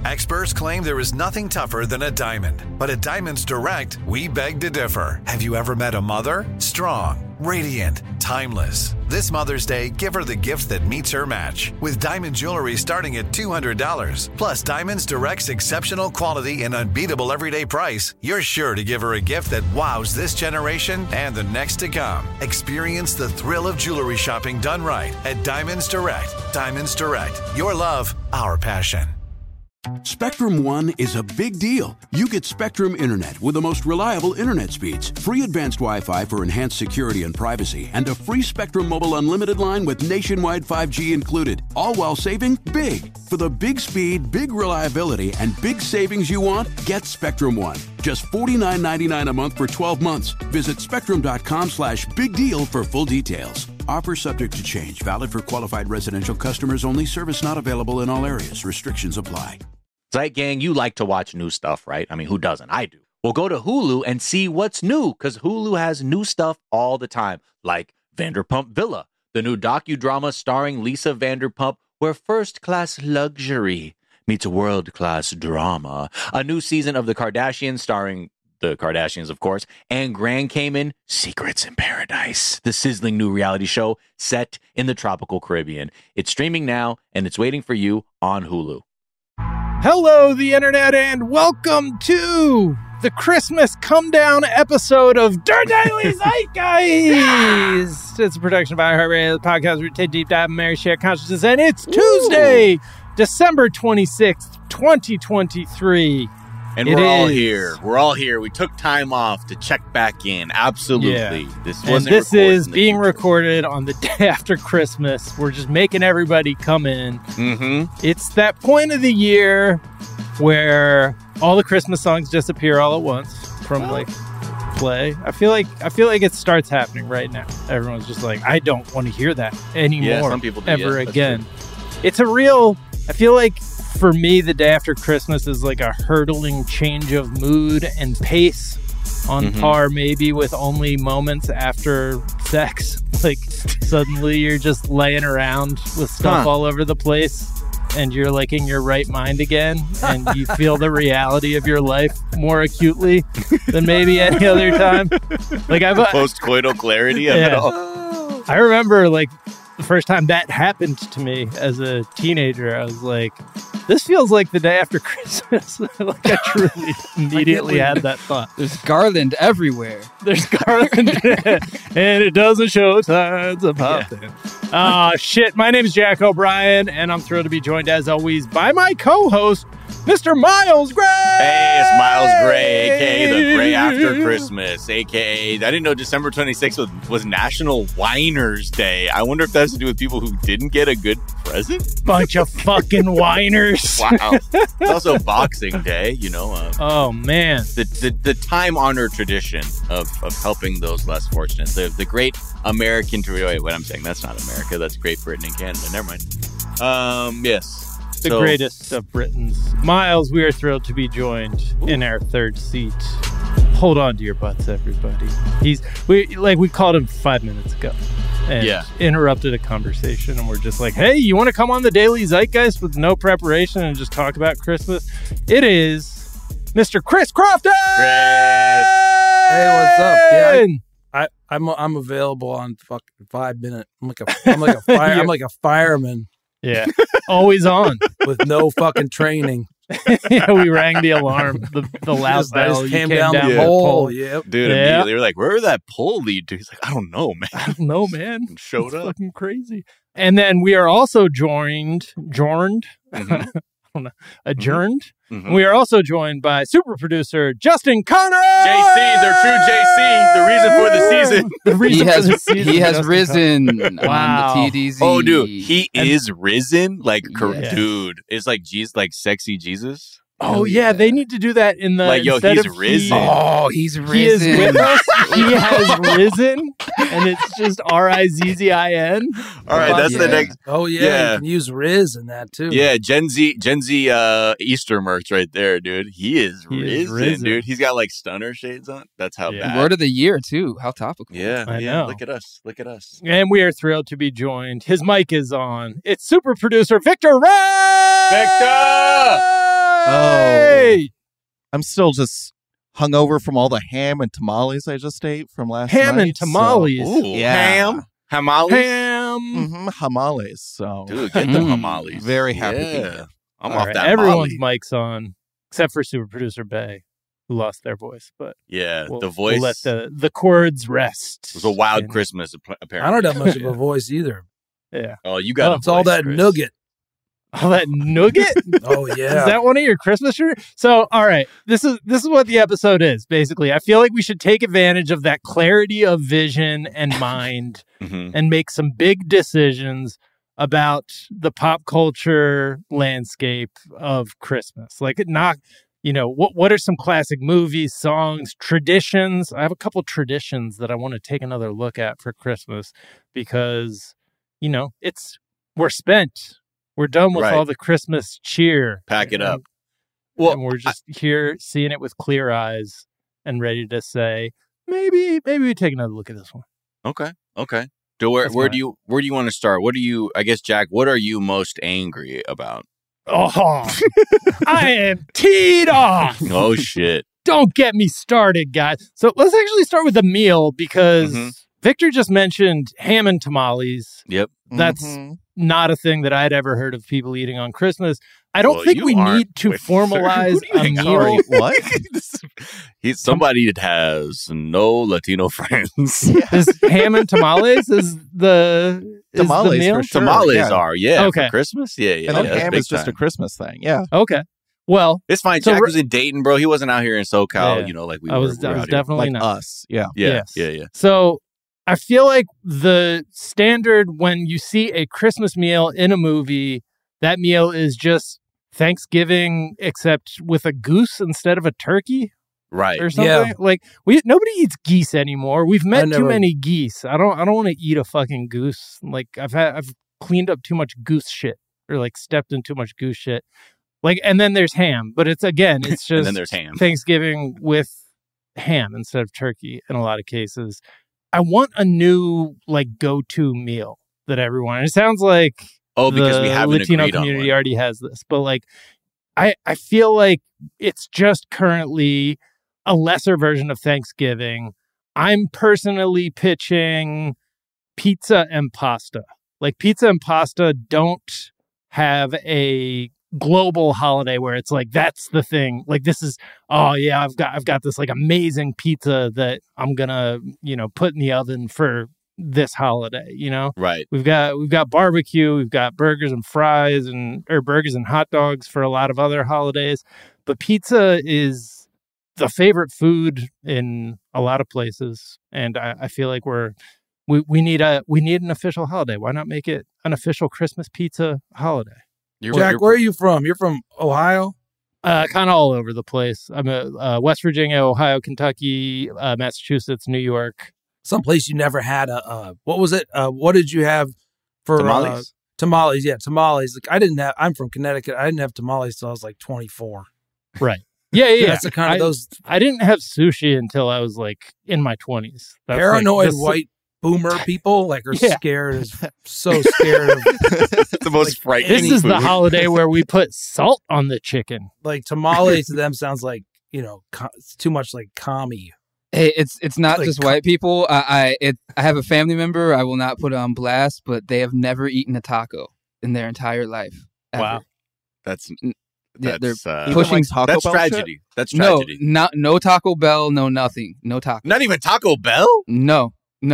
Experts claim there is nothing tougher than a diamond. But at Diamonds Direct, we beg to differ. Have you ever met a mother? Strong, radiant, timeless. This Mother's Day, give her the gift that meets her match. With diamond jewelry starting at $200. Plus Diamonds Direct's exceptional quality and unbeatable everyday price, you're sure to give her a gift that wows this generation and the next to come. Experience the thrill of jewelry shopping done right at Diamonds Direct. Diamonds Direct. Your love, our passion. Spectrum One is a big deal. You get Spectrum Internet with the most reliable internet speeds, free advanced Wi-Fi for enhanced security and privacy, and a free Spectrum Mobile Unlimited line with nationwide 5G included, all while saving big. For the big speed, big reliability, and big savings you want, get Spectrum One. Just $49.99 a month for 12 months. Visit spectrum.com/big deal for full details. Offer subject to change. Valid for qualified residential customers only. Service not available in all areas. Restrictions apply. Zeit Gang, you like to watch new stuff, right? I mean, who doesn't? I do. Well, go to Hulu and see what's new, because Hulu has new stuff all the time, like Vanderpump Villa, the new docudrama starring Lisa Vanderpump, where first-class luxury meets world-class drama. A new season of The Kardashians starring the Kardashians, of course, and Grand Cayman, Secrets in Paradise, the sizzling new reality show set in the tropical Caribbean. It's streaming now, and it's waiting for you on Hulu. Hello, the internet, and welcome to the Christmas come down episode of Der Daily Zeitgeist. It's a production by iHeartRadio, the podcast where we take deep dive and Mary share consciousness, and it's Tuesday, December 26th, 2023. And we're all here. We're all here. We took time off to check back in. Absolutely. Yeah. This is being recorded on the day after Christmas. We're just making everybody come in. Mm-hmm. It's that point of the year where all the Christmas songs disappear all at once from play. I feel like it starts happening right now. Everyone's just like, I don't want to hear that anymore. Yeah, some people do, ever yeah, again. It's a real. I feel like. For me, the day after Christmas is like a hurtling change of mood and pace on par maybe with only moments after sex. Like suddenly you're just laying around with stuff all over the place and you're like in your right mind again and you feel the reality of your life more acutely than maybe any other time. Like I've post-coital clarity of it all. I remember like the first time that happened to me as a teenager, I was like, this feels like the day after Christmas. Like I truly immediately had that thought. There's garland everywhere. There's garland and it doesn't show signs of popping. Shit. My name is Jack O'Brien, and I'm thrilled to be joined, as always, by my co-host, Mr. Miles Gray! Hey, it's Miles Gray, a.k.a. the Gray After Christmas, a.k.a. I didn't know December 26th was National Whiners Day. I wonder if that has to do with people who didn't get a good present? Bunch of fucking whiners. Wow. It's also Boxing Day, you know. Oh, man. The time-honored tradition of helping those less fortunate. The great American... Wait, what I'm saying, that's not America. That's Great Britain and Canada. Never mind. Yes. The greatest of Britons. Miles, we are thrilled to be joined in our third seat. Hold on to your butts, everybody. We called him 5 minutes ago and interrupted a conversation, and we're just like, hey, you want to come on the Daily Zeitgeist with no preparation and just talk about Christmas? It is Mr. Chris Crofton! Chris! Hey, what's up? Yeah, I'm available on fucking 5 minutes. I'm like a fireman. Yeah, always on with no fucking training. Yeah, we rang the alarm, the loud bell. You came down the pole. Yep. Dude, immediately they were like, where did that pole lead to? He's like, I don't know, man. I don't know, man. Showed up. Fucking crazy. And then we are also adjourned. Mm-hmm. We are also joined by super producer Justin Connor. JC, their true JC, the reason for the season. He has risen on the TDZ. Oh, dude, he is risen. Like, dude, it's like Jesus, like sexy Jesus. Oh, yeah, they need to do that in the... Like, yo, he's risen. He's risen. He is with us. He has risen. And it's just R-I-Z-Z-I-N. All right, that's the next... Oh, yeah, you can use Riz in that, too. Yeah, Gen Z Easter merch right there, dude. He is risen, dude. He's got, like, stunner shades on. That's how bad. Word of the year, too. How topical. Yeah, I know. Look at us. And we are thrilled to be joined. His mic is on. It's super producer Victor Ray! Victor! I'm still just hungover from all the ham and tamales I just ate from last night. Ham and tamales. So, yeah. Hamales? Mm-hmm, hamales. So, Dude, get the hamales. Very happy to be here. I'm All off right, that everyone's Molly. mic's on, except for super producer Bay, who lost their voice. But Yeah, we'll, the voice. We'll let the chords rest. It was a wild And- Christmas, apparently. I don't have much of a voice either. Yeah. Oh, you got a It's all voice, that Chris. nugget. All that nougat? Oh Is yeah. that one of your Christmas trees? So, all right, this is what the episode is. Basically, I feel like we should take advantage of that clarity of vision and mind Mhm. and make some big decisions about the pop culture landscape of Christmas. Like, not, what are some classic movies, songs, traditions? I have a couple traditions that I want to take another look at for Christmas because, we're spent. We're done with Right. all the Christmas cheer. Pack it up. Well, Well, and we're just here seeing it with clear eyes and ready to say, maybe we take another look at this one. Okay. So where That's do you want to start? I guess, Jack, what are you most angry about? Oh, I am teed off. Oh shit. Don't get me started, guys. So let's actually start with the meal because Mhm. Victor just mentioned ham and tamales. Yep. That's Mhm. not a thing that I'd ever heard of people eating on Christmas. I don't Well, think you we aren't. need to Wait, formalize who do you a hang out meal. with? What? Somebody that has no Latino friends. Is ham and tamales is the Tamales meal? for sure. Tamales yeah. are, Okay. for Christmas. Yeah. And then that's ham big is just time. a Christmas thing. Yeah. Okay. Well, It's fine. So Jack re- was in Dayton, bro. He wasn't out here in SoCal, Yeah. like we I were. was we were out here. definitely Like not. us. Yeah. Yeah. Yes. Yeah. So I feel like the standard when you see a Christmas meal in a movie, that meal is just Thanksgiving, except with a goose instead of a turkey Right. or something. Yeah. Like nobody eats geese anymore. We've met too never- many geese. I don't want to eat a fucking goose. Like I've cleaned up too much goose shit or like stepped in too much goose shit. Like, and then there's ham, but it's just And then there's ham. Thanksgiving with ham instead of turkey in a lot of cases. I want a new like go-to meal that everyone. It sounds like Because we the haven't Latino agreed on community one. already has this, but like I feel like it's just currently a lesser version of Thanksgiving. I'm personally pitching pizza and pasta. Like pizza and pasta don't have a global holiday where it's like that's the thing. Like this is I've got this like amazing pizza that I'm gonna put in the oven for this holiday. Right. We've got barbecue, we've got burgers and fries or burgers and hot dogs for a lot of other holidays, but pizza is the favorite food in a lot of places, and I feel like we need an official holiday. Why not make it an official Christmas pizza holiday? Jack, where are you from? You're from Ohio? Kind of all over the place. I'm West Virginia, Ohio, Kentucky, Massachusetts, New York. Someplace you never had what was it? What did you have for Tamales? Tamales, yeah, tamales. Like I'm from Connecticut. I didn't have tamales till I was like 24. Right. Yeah. That's the kind of those I didn't have sushi until I was like in my 20s. That's paranoid like the- white boomer people like are Yeah. scared so scared of the most frightening This is the food. holiday where we put salt on the chicken. like tamales to them sounds like, it's too much like commie. Hey, it's not Like, just white people. I have a family member I will not put on blast, but they have never eaten a taco in their entire life. Ever. Wow. That's Yeah, they're Even pushing like Taco that's Bell tragedy. That's no, tragedy. no Taco Bell, no nothing, no taco. Not even Taco Bell? No.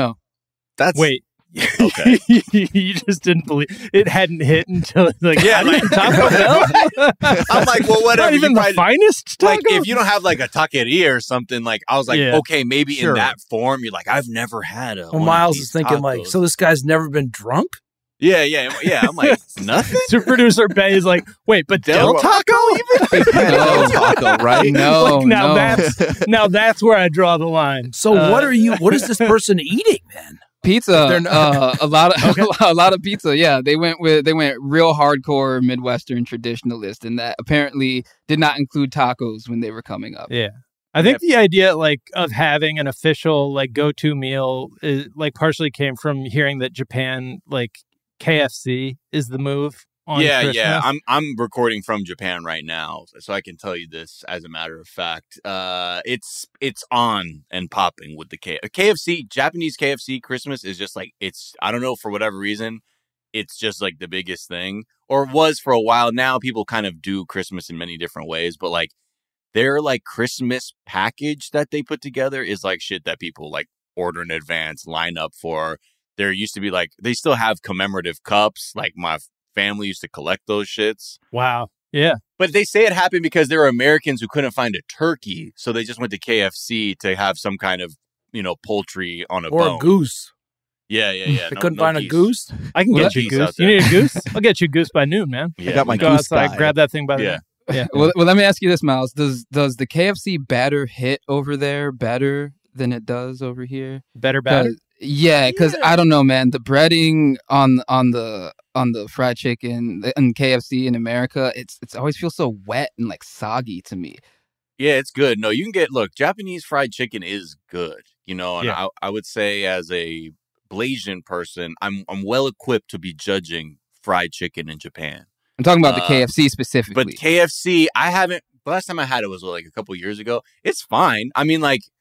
That's Wait. Okay. You just didn't believe it hadn't hit until it's like, Yeah, like- Taco Bell? I'm like, well, whatever. Not even you the probably- finest taco? like if you don't have like a taqueria or something, like I was like, Yeah. okay, maybe Sure. in that form, you're like, I've never had a. Well, one of Miles these is thinking like, tacos. so this guy's never been drunk? yeah. I'm like, nothing. Super producer Bay is like, wait, but Del Del Taco even? Del Taco, right? No, Like, now no. that's where I draw the line. So what is this person eating then? Pizza, They're not- a lot of pizza. Yeah, they went real hardcore Midwestern traditionalist, and that apparently did not include tacos when they were coming up. Yeah. I think the idea like of having an official like go-to meal is like partially came from hearing that Japan like KFC is the move on Christmas? Yeah. I'm recording from Japan right now, so I can tell you this as a matter of fact. It's on and popping with the KFC. Japanese KFC Christmas is just like, it's, I don't know, for whatever reason, it's just like the biggest thing, or was for a while. Now people kind of do Christmas in many different ways, but like their like Christmas package that they put together is like shit that people like order in advance, line up for. There used to be like, they still have commemorative cups. Like my family used to collect those shits. Wow. Yeah. But they say it happened because there were Americans who couldn't find a turkey. So they just went to KFC to have some kind of, poultry on a bone. Or a goose. Yeah. They couldn't find a goose? I can get you a goose. You need a goose? I'll get you a goose by noon, man. I got my Go goose outside, guy. grab that thing by the Yeah. Well, let me ask you this, Miles. Does the KFC batter hit over there better than it does over here? Better batter? Because I don't know, man. The breading on the fried chicken and KFC in America, it's always feels so wet and like soggy to me. Yeah, it's good. No, you can look, Japanese fried chicken is good, and I would say as a Blasian person, I'm well equipped to be judging fried chicken in Japan. I'm talking about the KFC specifically. But KFC, the last time I had it was like a couple years ago. It's fine. I mean, like,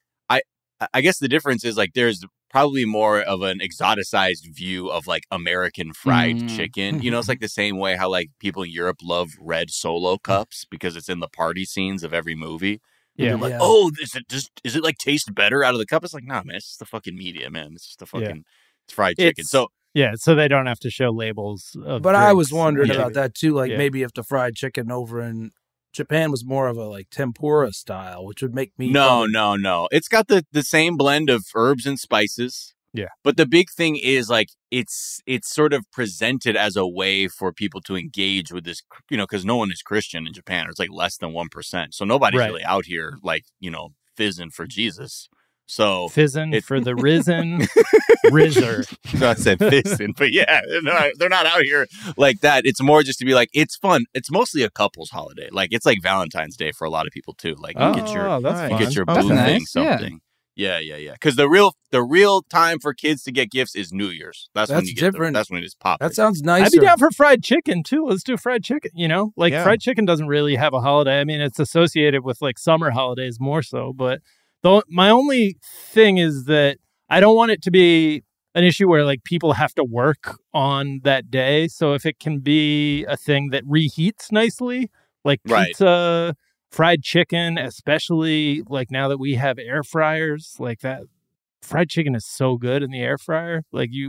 I guess the difference is like there's probably more of an exoticized view of like American fried chicken. It's like the same way how like people in Europe love red Solo cups because it's in the party scenes of every movie. Yeah. Like, oh, is it like taste better out of the cup? It's like, nah, man, it's just the fucking media, man. It's just the fucking it's fried chicken. So they don't have to show labels of But drinks. I was wondering about that too. Like Yeah. maybe if the fried chicken over in Japan was more of a like tempura style, which would make me No. It's got the same blend of herbs and spices. Yeah. But the big thing is like it's sort of presented as a way for people to engage with this, because no one is Christian in Japan. It's like less than 1%. So nobody's really out here like, fizzing for Jesus. So fizzing for the risen Rizzer. Not said fizzing, but yeah, they're not out here like that. It's more just to be like, it's fun. It's mostly a couple's holiday. Like it's like Valentine's Day for a lot of people too. Like you get your boo thing nice. something. Yeah. Because the real time for kids to get gifts is New Year's. That's when you get different. That's when it's popping. That sounds nicer. I'd be down for fried chicken too. Let's do fried chicken. Fried chicken doesn't really have a holiday. I mean, it's associated with like summer holidays more so, but my only thing is that I don't want it to be an issue where like people have to work on that day. So if it can be a thing that reheats nicely, like pizza, fried chicken, especially like now that we have air fryers, like that fried chicken is so good in the air fryer.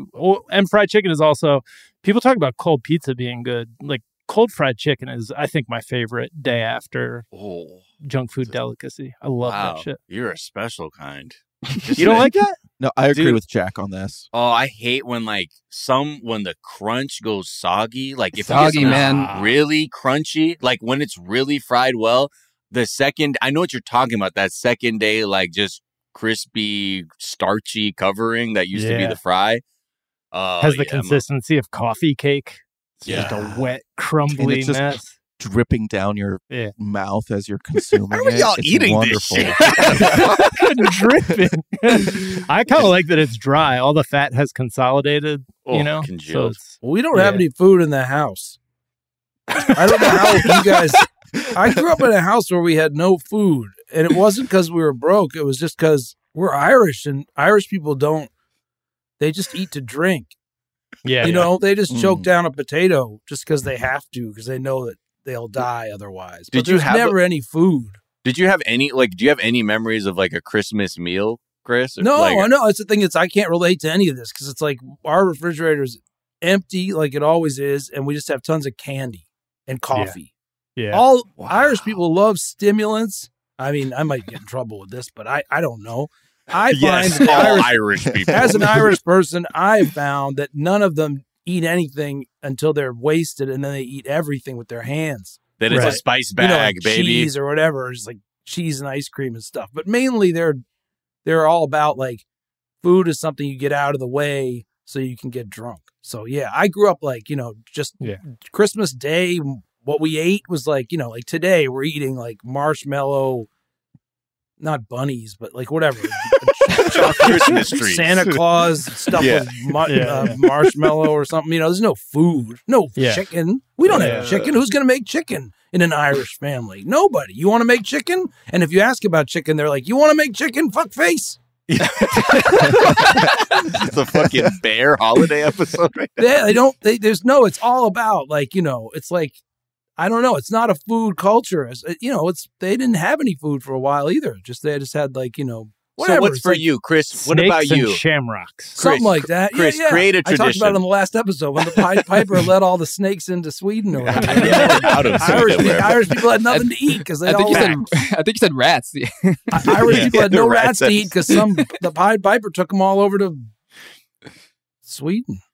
And fried chicken is also, people talk about cold pizza being good. Like cold fried chicken is, I think, my favorite day after junk food delicacy. I love that shit. You're a special kind. You don't like that? No, I agree with Jack on this. Oh, I hate when when the crunch goes soggy. Like if soggy, it's man, really crunchy, like when it's really fried well. The second, I know what you're talking about. That second day, like just crispy, starchy covering that used to be the fry. Has the consistency of coffee cake. It's just a wet, crumbly mess. Dripping down your mouth as you're consuming How are y'all eating wonderful. this shit? Dripping. I kind of like that it's dry. All the fat has consolidated, congealed. So we don't have any food in the house. I don't know how you guys... I grew up in a house where we had no food, and it wasn't because we were broke. It was just because we're Irish, and Irish people they just eat to drink. Yeah. They just choke down a potato just because they have to, because they know that they'll die otherwise. But there's never any food. Did you have any, do you have any memories of like a Christmas meal, Chris? No, I know. It's the thing. I can't relate to any of this because it's like our refrigerator's empty like it always is, and we just have tons of candy and coffee. Yeah. All Irish people love stimulants. I mean, I might get in trouble with this, but I don't know. I find all Irish people. As an Irish person, I've found that none of them eat anything until they're wasted, and then they eat everything with their hands. Then it's a spice bag, like baby. Cheese or whatever. It's like cheese and ice cream and stuff. But mainly they're all about like food is something you get out of the way so you can get drunk. So yeah, I grew up like, just Christmas Day. What we ate was like, like today we're eating like marshmallow, not bunnies, but like whatever. Christmas trees. Santa Claus stuff Yeah. with marshmallow or something. There's no food, no chicken. We don't have chicken. Who's going to make chicken in an Irish family? Nobody. You want to make chicken? And if you ask about chicken, they're like, you want to make chicken? Fuck face. It's a fucking bear holiday episode right now. It's all about it's like, I don't know. It's not a food culture. They didn't have any food for a while either. They just had whatever. So what's for you, Chris? What about Snakes you? and shamrocks. Something like that. Chris, yeah. create a I talked tradition. about it on the last episode when the Pied Piper let all the snakes into Sweden. Or whatever. Out of Irish people had nothing to eat because I think you said rats. Irish people had no rats to rats. eat because the Pied Piper took them all over to Sweden.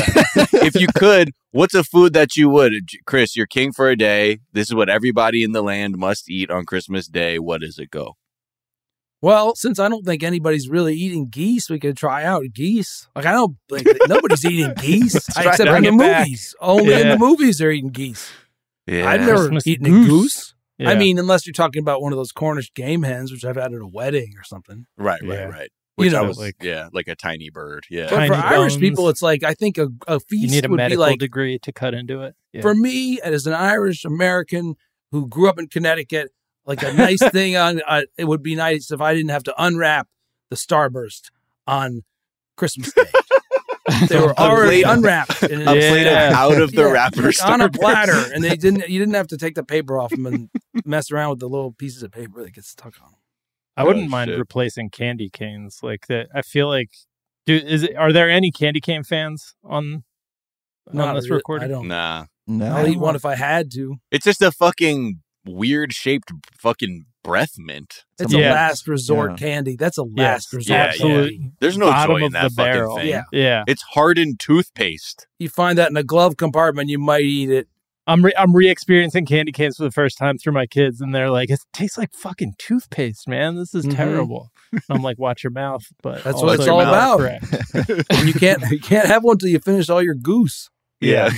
If you could, what's a food that you would? Chris, you're king for a day. This is what everybody in the land must eat on Christmas Day. What does it go? Well, since I don't think anybody's really eating geese, we could try out geese. Like, I don't think nobody's eating geese except in the movies. Only in the movies they're eating geese. Yeah. I've never Christmas eaten a goose. Yeah. I mean, unless you're talking about one of those Cornish game hens, which I've had at a wedding or something. Right. You know, like a tiny bird. Yeah. But Tiny for Irish bones. people, it's like, I think a feast You need a would be medical like, degree to cut into it. Yeah. for me, as an Irish American who grew up in Connecticut, like a nice thing it would be nice if I didn't have to unwrap the Starburst on Christmas Day. They were already unwrapped. A plate of out of the wrapper like on a Starburst. platter, and you didn't have to take the paper off them and mess around with the little pieces of paper that get stuck on them. I wouldn't Oh, mind shit. replacing candy canes like that. I feel like, are there any candy cane fans on this really, recording? I don't. Nah. No. I'll eat one if I had to. It's just a fucking weird shaped fucking breath mint. It's a Yeah. last resort Yeah. candy. That's a Yes, last resort. absolutely. candy. There's no Bottom joy in of that the fucking barrel. thing. Yeah. Yeah. It's hardened toothpaste. You find that in a glove compartment, you might eat it. I'm re-experiencing candy canes for the first time through my kids, and they're like, "It tastes like fucking toothpaste, man. This is Mhm. terrible." And I'm like, "Watch your mouth." But That's also what it's your all mouth, about. correct. And you can't have one till you finish all your goose. Yeah.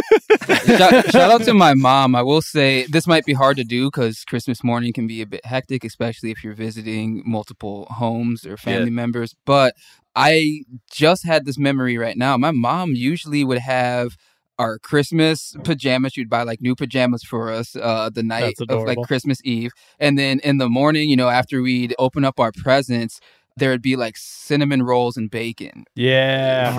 Shout out to my mom. I will say this might be hard to do because Christmas morning can be a bit hectic, especially if you're visiting multiple homes or family members. But I just had this memory right now. My mom usually would have our Christmas pajamas. She'd buy like new pajamas for us the night That's of like adorable. Christmas Eve. And then in the morning, after we'd open up our presents, there would be like cinnamon rolls and bacon. Yeah.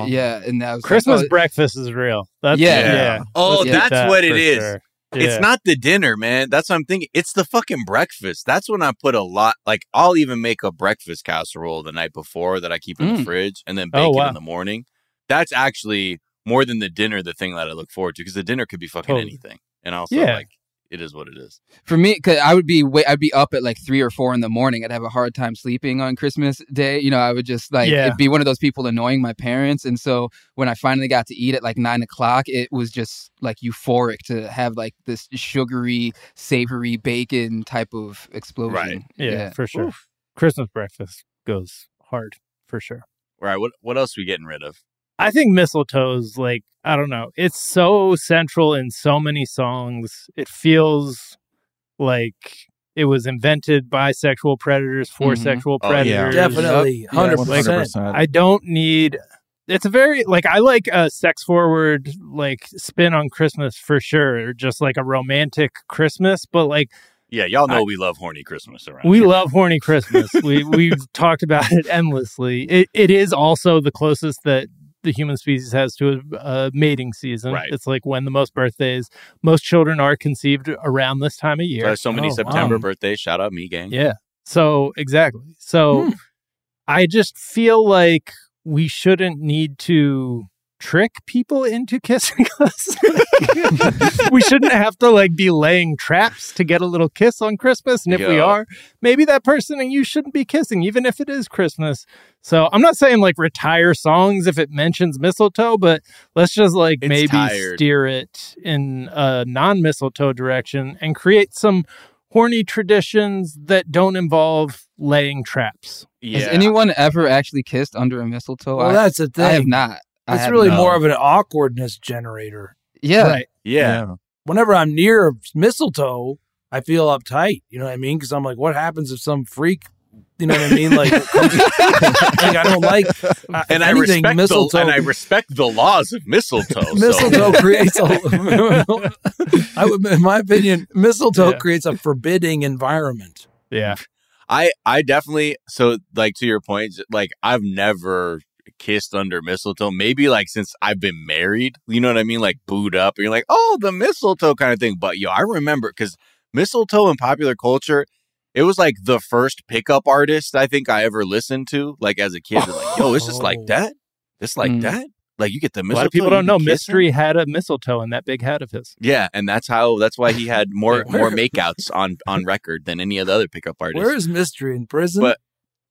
And that was Christmas like, breakfast is real. That's Yeah. Oh, Let's get that's that what it for is. sure. It's Yeah. not the dinner, man. That's what I'm thinking. It's the fucking breakfast. That's when I put a lot. Like, I'll even make a breakfast casserole the night before that I keep in the fridge and then bake it wow. in the morning. That's actually more than the dinner, the thing that I look forward to, because the dinner could be fucking Totally. anything. And also, Yeah. like, it is what it is. For me, because I'd be up at like 3 or 4 in the morning. I'd have a hard time sleeping on Christmas Day. I would just it'd be one of those people annoying my parents. And so when I finally got to eat at like 9 o'clock, it was just like euphoric to have like this sugary, savory bacon type of explosion. Right. Yeah, for sure. Christmas breakfast goes hard for sure. All right. What else are we getting rid of? I think mistletoe's like, I don't know. It's so central in so many songs. It feels like it was invented by sexual predators for sexual Oh, yeah. predators. Definitely, 100%. I don't need. It's a very I like a sex forward spin on Christmas for sure, just like a romantic Christmas. But Yeah, y'all know we love horny Christmas around we here. love horny Christmas. We've talked about it endlessly. It is also the closest that the human species has to a mating season. Right. It's like when the most birthdays, most children are conceived around this time of year. So many September birthdays. Shout out me, gang. Yeah. So exactly. So I just feel like we shouldn't need to trick people into kissing us. We shouldn't have to be laying traps to get a little kiss on Christmas. And if we are, maybe that person and you shouldn't be kissing, even if it is Christmas. So I'm not saying retire songs if it mentions mistletoe, but let's just maybe steer it in a non-mistletoe direction and create some horny traditions that don't involve laying traps. Yeah. Has anyone ever actually kissed under a mistletoe? Well, that's the thing. I have not. It's really more of an awkwardness generator. Yeah. Right. Yeah. Whenever I'm near mistletoe, I feel uptight. You know what I mean? Because I'm like, what happens if some freak You know what I mean? Like I don't like and anything mistletoe. I respect the laws of mistletoe. Mistletoe creates in my opinion, mistletoe creates a forbidding environment. Yeah. I definitely, so like to your point, like I've never kissed under mistletoe, maybe like since I've been married, you know what I mean? Like booed up and you're like, oh, the mistletoe kind of thing. But I remember because mistletoe in popular culture, it was like the first pickup artist I think I ever listened to, like as a kid. Like, yo, it's just like that. It's like that. Like you get the mistletoe. A lot of people don't know Mystery had a mistletoe in that big hat of his. Yeah, and that's why he had more makeouts on record than any of the other pickup artists. Where is Mystery, in prison? But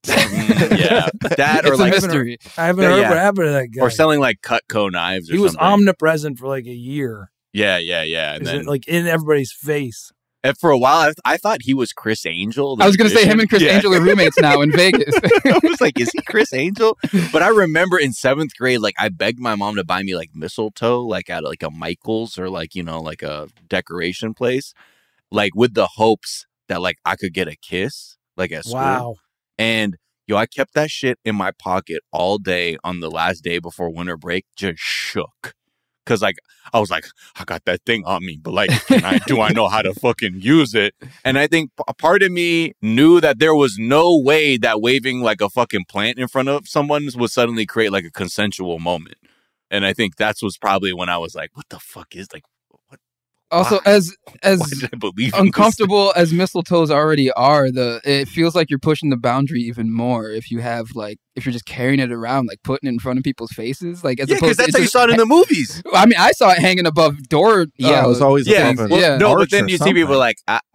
yeah, that or like mystery. I haven't heard what happened to that guy. Or selling like Cutco knives. Or he was something. omnipresent for like a year. Yeah. And then like in everybody's face. And for a while, I thought he was Chris Angel. I was going to say him and Chris Angel are roommates now in Vegas. I was like, is he Chris Angel? But I remember in 7th grade, like I begged my mom to buy me like mistletoe, like at like a Michael's or like, like a decoration place, like with the hopes that like I could get a kiss, like at school. Wow. And I kept that shit in my pocket all day on the last day before winter break, just shook. Cause like I was like, I got that thing on me, but like, do I know how to fucking use it? And I think a part of me knew that there was no way that waving like a fucking plant in front of someone would suddenly create like a consensual moment. And I think that's was probably when I was like, what the fuck is like, what? Also, why? as Why did I believe uncomfortable as mistletoes already are, it feels like you're pushing the boundary even more if you're just carrying it around, like putting it in front of people's faces, like because that's how you saw it in the movies. I mean, I saw it hanging above door. Yeah, it was always no, but then you see people like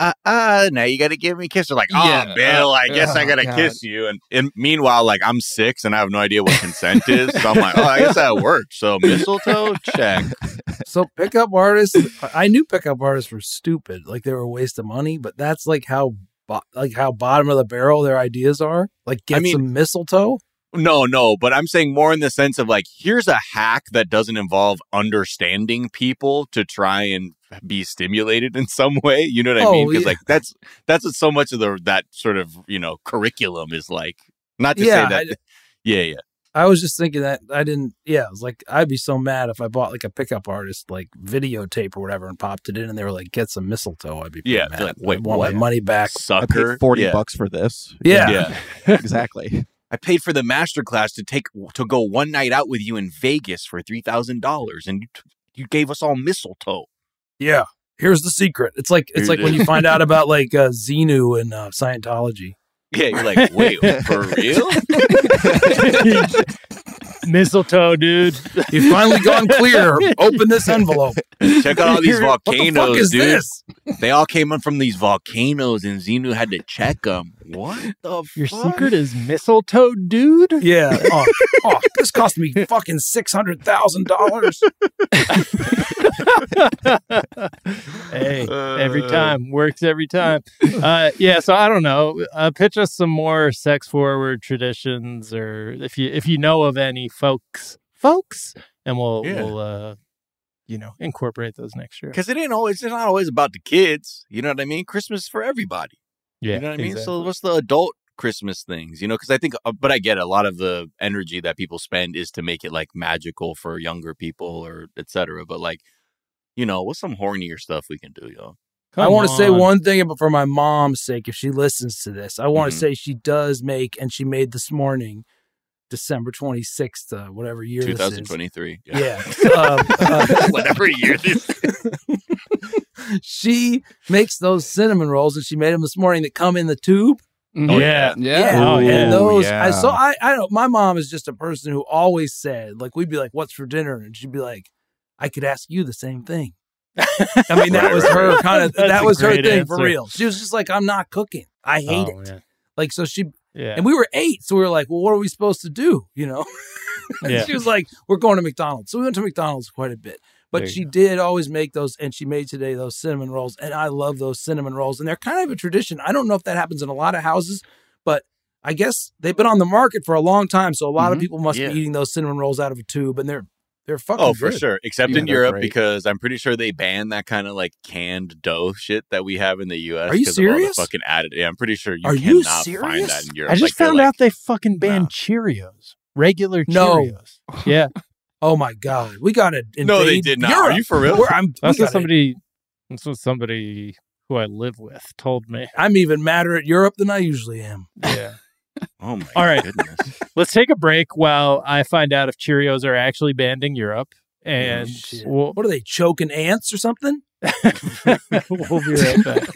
now you got to give me a kiss. They're like, Bill, I guess I got to kiss you. And meanwhile, like I'm 6 and I have no idea what consent is, so I'm like, I guess that worked. So mistletoe, check. So pickup artists, I knew pickup artists were stupid, like they were a waste of money, but that's like how bottom of the barrel their ideas are. Like get some mistletoe. No, but I'm saying more in the sense of like, here's a hack that doesn't involve understanding people to try and be stimulated in some way. You know what I mean? Because like that's what so much of that sort of curriculum is like. Not to say that. Yeah. I was just thinking that I was like, I'd be so mad if I bought like a pickup artist, like videotape or whatever and popped it in and they were like, get some mistletoe. I'd be mad. Like, wait, I want my money back. Sucker. I paid $40 for this. Yeah. Exactly. I paid for the masterclass to go one night out with you in Vegas for $3,000 and you gave us all mistletoe. Yeah. Here's the secret. It's like when you find out about like Xenu and Scientology. Yeah, you're like, wait, for real? Mistletoe, dude. You've finally gone clear. Open this envelope. Check out all these volcanoes, what the fuck is dude. This? They all came up from these volcanoes, and Xenu had to check them. What the Your fuck? secret is mistletoe, dude? Yeah. Oh, this cost me fucking $600,000. Hey, every time. Works every time. So I don't know. Pitch us some more sex-forward traditions, or if you know of any folks, and we'll incorporate those next year. Because it's not always about the kids. You know what I mean? Christmas is for everybody. Yeah, you know what I mean? exactly. So what's the adult Christmas things? Because I think, but I get a lot of the energy that people spend is to make it like magical for younger people or etc. But like, what's some hornier stuff we can do, y'all? I want to say one thing, but for my mom's sake, if she listens to this, I want to say she does make, and she made this morning, December 26th, whatever year 2023. This is. Yeah. Whatever year this is. She makes those cinnamon rolls, and she made them this morning that come in the tube. Oh, yeah. Oh, yeah. And those, yeah. I don't, my mom is just a person who always said, like, we'd be like, what's for dinner? And she'd be like, I could ask you the same thing. I mean, that was her kind of, that was her thing for real. She was just like, I'm not cooking. I hate it. Man. Like, so and we were 8. So we were like, well, what are we supposed to do? She was like, we're going to McDonald's. So we went to McDonald's quite a bit. But she did always make those, and she made today those cinnamon rolls, and I love those cinnamon rolls. And they're kind of a tradition. I don't know if that happens in a lot of houses, but I guess they've been on the market for a long time, so a lot of people must be eating those cinnamon rolls out of a tube, and they're They're fucking Oh, for good. sure. Except Yeah, in they're Europe, great. because I'm pretty sure they banned that kind of like canned dough shit that we have in the U.S. Are you 'cause of all the serious? fucking added. Yeah, I'm pretty sure you Are you cannot find serious? that in Europe. I just they're found like, out they fucking banned no. Cheerios. Regular No. Cheerios. Yeah. Oh my god, we got to invade. No, they did not. Europe. Are you for real? That's what somebody who I live with told me. I'm even madder at Europe than I usually am. Yeah. Oh my All right. goodness. Let's take a break while I find out if Cheerios are actually banned in Europe. And Shit. we'll What are they, choking ants or something? we'll be right back.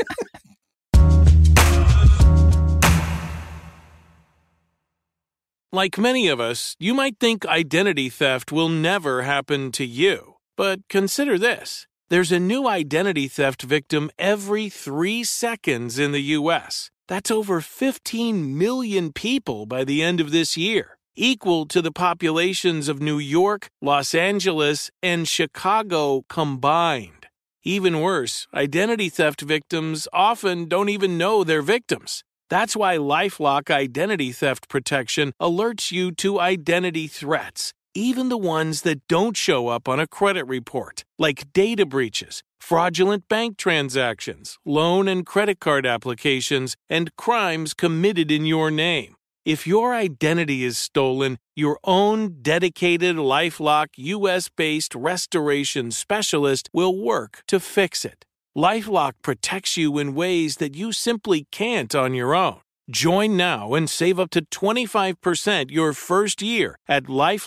Like many of us, you might think identity theft will never happen to you. But consider this. There's a new identity theft victim every 3 seconds in the U.S. That's over 15 million people by the end of this year, equal to the populations of New York, Los Angeles, and Chicago combined. Even worse, identity theft victims often don't even know they're victims. That's why LifeLock Identity Theft Protection alerts you to identity threats, even the ones that don't show up on a credit report, like data breaches, fraudulent bank transactions, loan and credit card applications, and crimes committed in your name. If your identity is stolen, your own dedicated LifeLock U.S.-based restoration specialist will work to fix it. LifeLock protects you in ways that you simply can't on your own. Join now and save up to 25% your first year at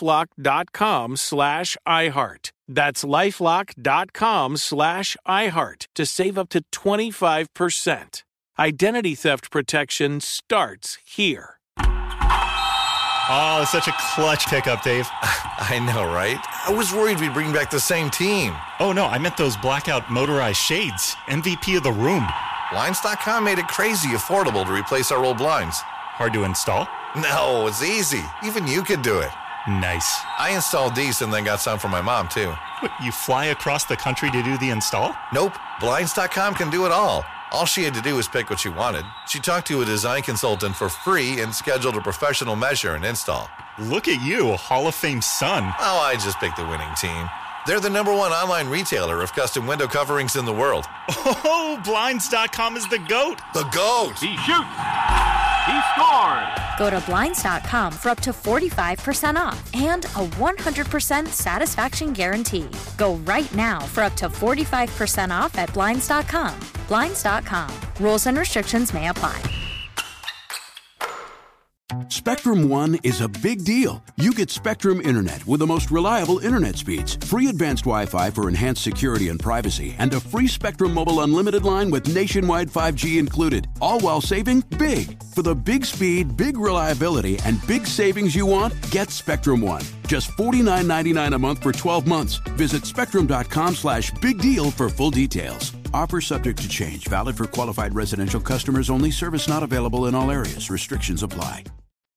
LifeLock.com/iHeart. That's LifeLock.com/iHeart to save up to 25%. Identity theft protection starts here. Oh, it's such a clutch pickup, Dave. I know, right? I was worried we'd bring back the same team. Oh, no, I meant those blackout motorized shades. MVP of the room. Blinds.com made it crazy affordable to replace our old blinds. Hard to install? No, it's easy. Even you could do it. Nice. I installed these and then got some for my mom, too. What, you fly across the country to do the install? Nope. Blinds.com can do it all. All she had to do was pick what she wanted. She talked to a design consultant for free and scheduled a professional measure and install. Look at you, Hall of Fame son. Oh, I just picked the winning team. They're the #1 online retailer of custom window coverings in the world. Oh, Blinds.com is the GOAT. The GOAT! He shoots. He scores. Go to Blinds.com for up to 45% off and a 100% satisfaction guarantee. Go right now for up to 45% off at Blinds.com. Blinds.com. Rules and restrictions may apply. Spectrum One is a big deal. You get Spectrum Internet with the most reliable internet speeds, free advanced Wi-Fi for enhanced security and privacy, and a free Spectrum Mobile Unlimited line with nationwide 5G included, all while saving big. For the big speed, big reliability, and big savings you want, get Spectrum One. Just $49.99 a month for 12 months. Visit spectrum.com/big deal for full details. Offer subject to change. Valid for qualified residential customers only. Service not available in all areas. Restrictions apply.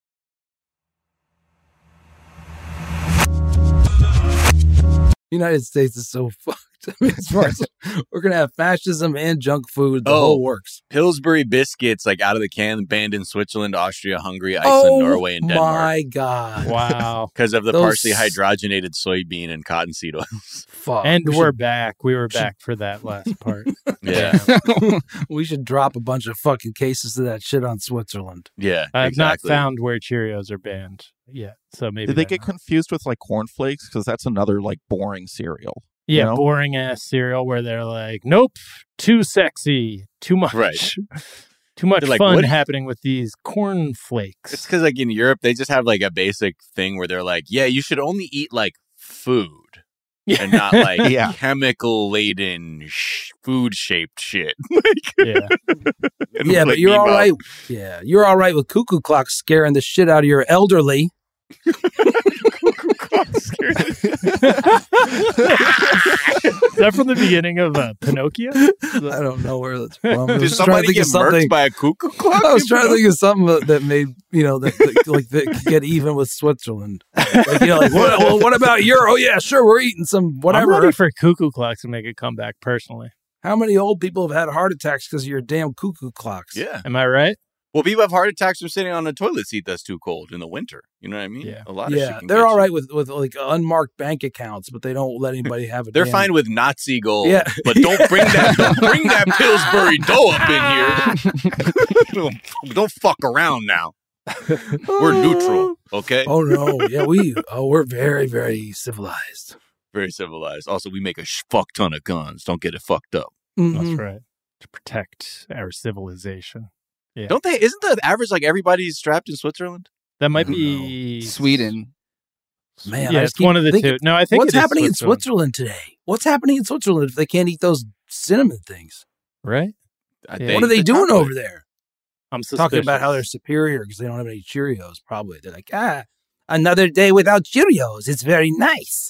United States is so fucked. I mean, as far as we're gonna have fascism and junk food, the whole works. Pillsbury biscuits, like out of the can, banned in Switzerland, Austria, Hungary, Iceland, Norway, and Denmark. My God! Wow! Because of the Those- partially hydrogenated soybean and cottonseed oils. Fuck. And we're back. We were back for that last part. Yeah, We should drop a bunch of fucking cases of that shit on Switzerland. yeah. I've exactly. not found where Cheerios are banned yet, so maybe Did they they're get not. confused with like cornflakes? Because that's another like boring cereal. Yeah, you know? boring ass cereal where they're like, nope, too sexy, too much, Right. too much They're like, fun what- happening with these corn flakes. It's because like in Europe, they just have like a basic thing where they're like, yeah, you should only eat like food. And not like Yeah. chemical laden food shaped shit. Yeah, And, Yeah, like, but you're emo. all right. Yeah, you're all right with cuckoo clocks scaring the shit out of your elderly. is that from the beginning of Pinocchio? I don't know where that's from. I Did was trying to somebody think get of something. murked by a cuckoo clock? I was trying to think of something that made that could get even with Switzerland. Like, what about Euro? Oh yeah, sure, we're eating some whatever. I'm ready for cuckoo clocks to make a comeback. Personally, How many old people have had heart attacks because of your damn cuckoo clocks? Yeah. am I right? Well, people have heart attacks from sitting on a toilet seat that's too cold in the winter. You know what I mean? Yeah. A lot of shit can they're get all you. right with like unmarked bank accounts, but they don't let anybody have it. They're fine with Nazi gold. Yeah. But don't bring that Pillsbury dough up in here. don't fuck around now. We're neutral, okay? Oh no, yeah, we're very, very civilized. Very civilized. Also, we make a fuck ton of guns. Don't get it fucked up. That's right. To protect our civilization. Yeah. Don't they? Isn't the average like everybody's strapped in Switzerland? That might be Sweden. Man, yeah, it's one of the two. No, I think what's happening in Switzerland today? What's happening in Switzerland if they can't eat those cinnamon things? Right? What are they doing over there? I'm talking about how they're superior because they don't have any Cheerios. Probably they're like, another day without Cheerios. It's very nice.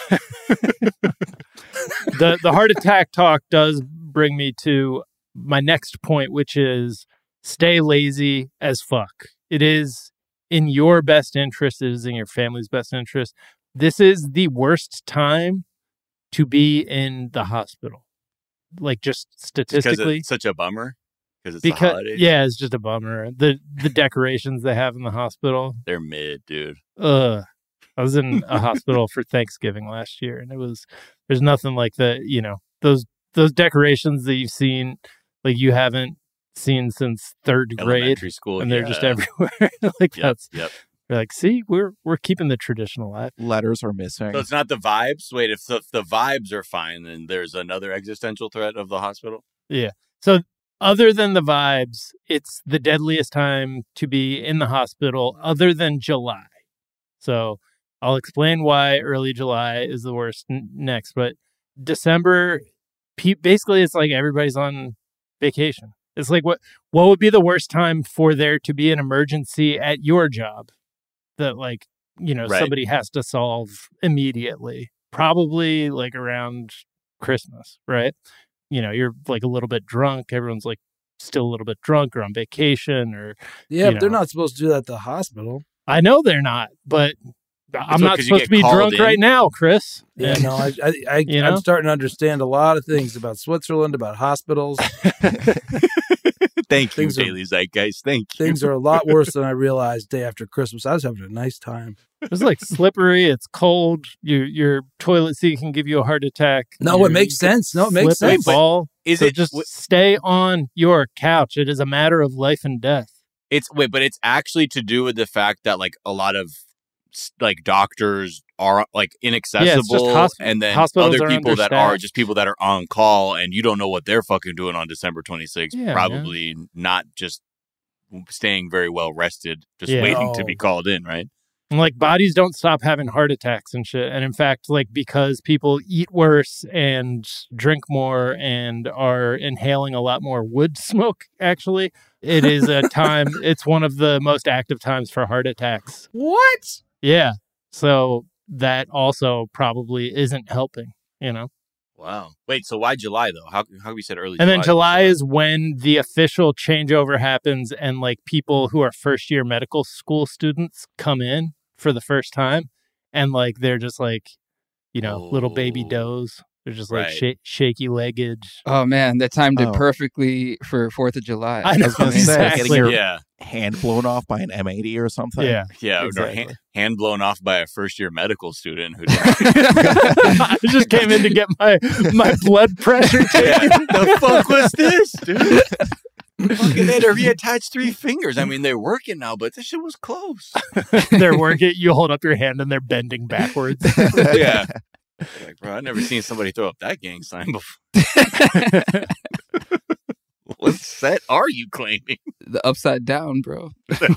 The heart attack talk does bring me to my next point, which is stay lazy as fuck. It is in your best interest. It is in your family's best interest. This is the worst time to be in the hospital. Like just statistically. Because it's such a bummer. Because the holidays. Yeah, it's just a bummer. The decorations they have in the hospital. They're mid, dude. I was in a hospital for Thanksgiving last year, and there's nothing like those decorations that you've seen, like you haven't seen since third grade, elementary school, and they're just everywhere. Like Yep. We're like, see, we're keeping the tradition alive. Letters are missing. So it's not the vibes. Wait, if the vibes are fine, then there's another existential threat of the hospital. Yeah. So other than the vibes, it's the deadliest time to be in the hospital, other than July. So I'll explain why early July is the worst next, but December, basically it's like everybody's on vacation. It's like what would be the worst time for there to be an emergency at your job that right. Somebody has to solve immediately? Probably like around Christmas, right? You're like a little bit drunk. Everyone's like still a little bit drunk or on vacation or but they're not supposed to do that at the hospital. I know they're not, but I'm not supposed to be drunk right now, Chris. Yeah, no, I'm starting to understand a lot of things about Switzerland, about hospitals. Thank you, Daily Zeitgeist. Thank you. Things are a lot worse than I realized day after Christmas. I was having a nice time. It's like slippery. It's cold. Your toilet seat can give you a heart attack. No, it makes sense. No, it makes sense. Fall. Stay on your couch. It is a matter of life and death. But it's actually to do with the fact that like a lot of like doctors are like inaccessible, and then other people that are just people that are on call, and you don't know what they're fucking doing on December 26th. Probably not just staying very well rested, just waiting to be called in, right? And like bodies don't stop having heart attacks and shit. And in fact, like because people eat worse and drink more and are inhaling a lot more wood smoke, actually, it is a time, it's one of the most active times for heart attacks. What? Yeah. So that also probably isn't helping, Wow. Wait, so why July though? How we said early July? And then July is when the official changeover happens and like people who are first year medical school students come in for the first time and like they're just like, little baby does. They're just like shaky legged. Oh man, that timed it perfectly for 4th of July. I was going to say, getting your yeah. hand blown off by an M80 or something. Yeah, exactly. Or hand blown off by a first-year medical student who I just came in to get my blood pressure taken. The fuck was this, dude? Fucking had to reattach 3 fingers. I mean, they're working now, but this shit was close. They're working. You hold up your hand and they're bending backwards. Yeah. Like, bro, I've never seen somebody throw up that gang sign before. What set are you claiming? The upside down, bro.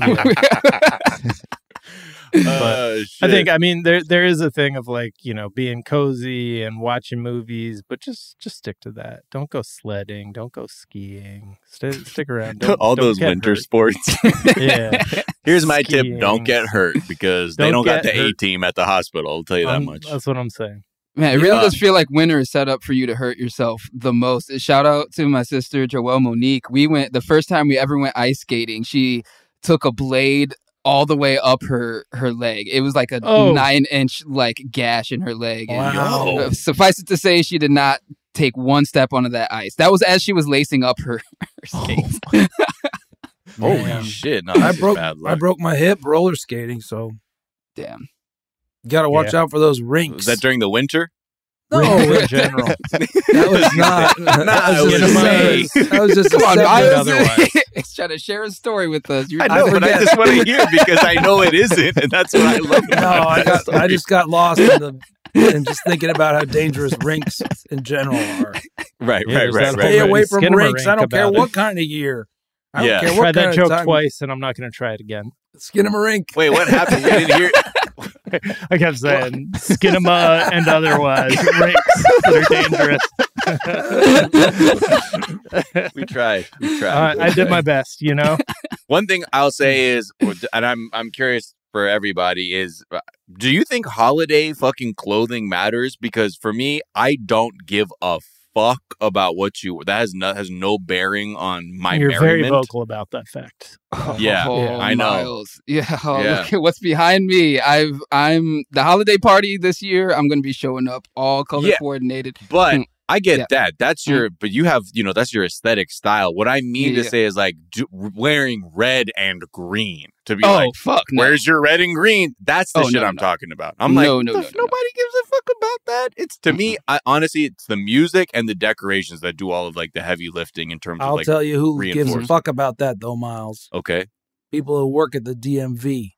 I think, there is a thing of like, being cozy and watching movies, but just stick to that. Don't go sledding. Don't go skiing. Stick around. All those winter sports. Yeah. Here's my tip. Don't get hurt because they don't got the A team at the hospital. I'll tell you that much. That's what I'm saying. Man, it really does feel like winter is set up for you to hurt yourself the most. Shout out to my sister, Joelle Monique. We went, the first time we ever went ice skating, she took a blade all the way up her leg. It was like a 9-inch like gash in her leg. Wow. And, suffice it to say, she did not take one step onto that ice. That was as she was lacing up her skates. Holy shit! No, I this is bad luck. broke my hip roller skating, so damn. You got to watch out for those rinks. Was that during the winter? No, in general. That was not. That was just Come on, otherwise. He's trying to share a story with us. I know, but I just want to hear because I know it isn't, and that's what I love. I just got lost in just thinking about how dangerous rinks in general are. Right. Stay away from rinks. I don't care what kind of year. I don't care what tried that joke time. twice, and I'm not going to try it again. Skin him a rink. Wait, what happened? You didn't hear? I kept saying skinema and otherwise rinks that are dangerous. We tried. I did my best, you know. One thing I'll say is, and I'm curious for everybody is, do you think holiday fucking clothing matters? Because for me, I don't give a fuck about what you that has no bearing on my You're merriment. very vocal about that fact. Yeah, I know. Miles. Yeah, look at what's behind me. I'm the holiday party this year. I'm going to be showing up all color coordinated. But I get that. That's your, but you have, that's your aesthetic style. What I mean to say is like wearing red and green to be where's your red and green? That's the shit I'm talking about. I'm like, nobody gives a fuck about that. It's to me, honestly, it's the music and the decorations that do all of like the heavy lifting in terms of I'll like tell you who gives a fuck about that though, Miles. Okay. People who work at the DMV.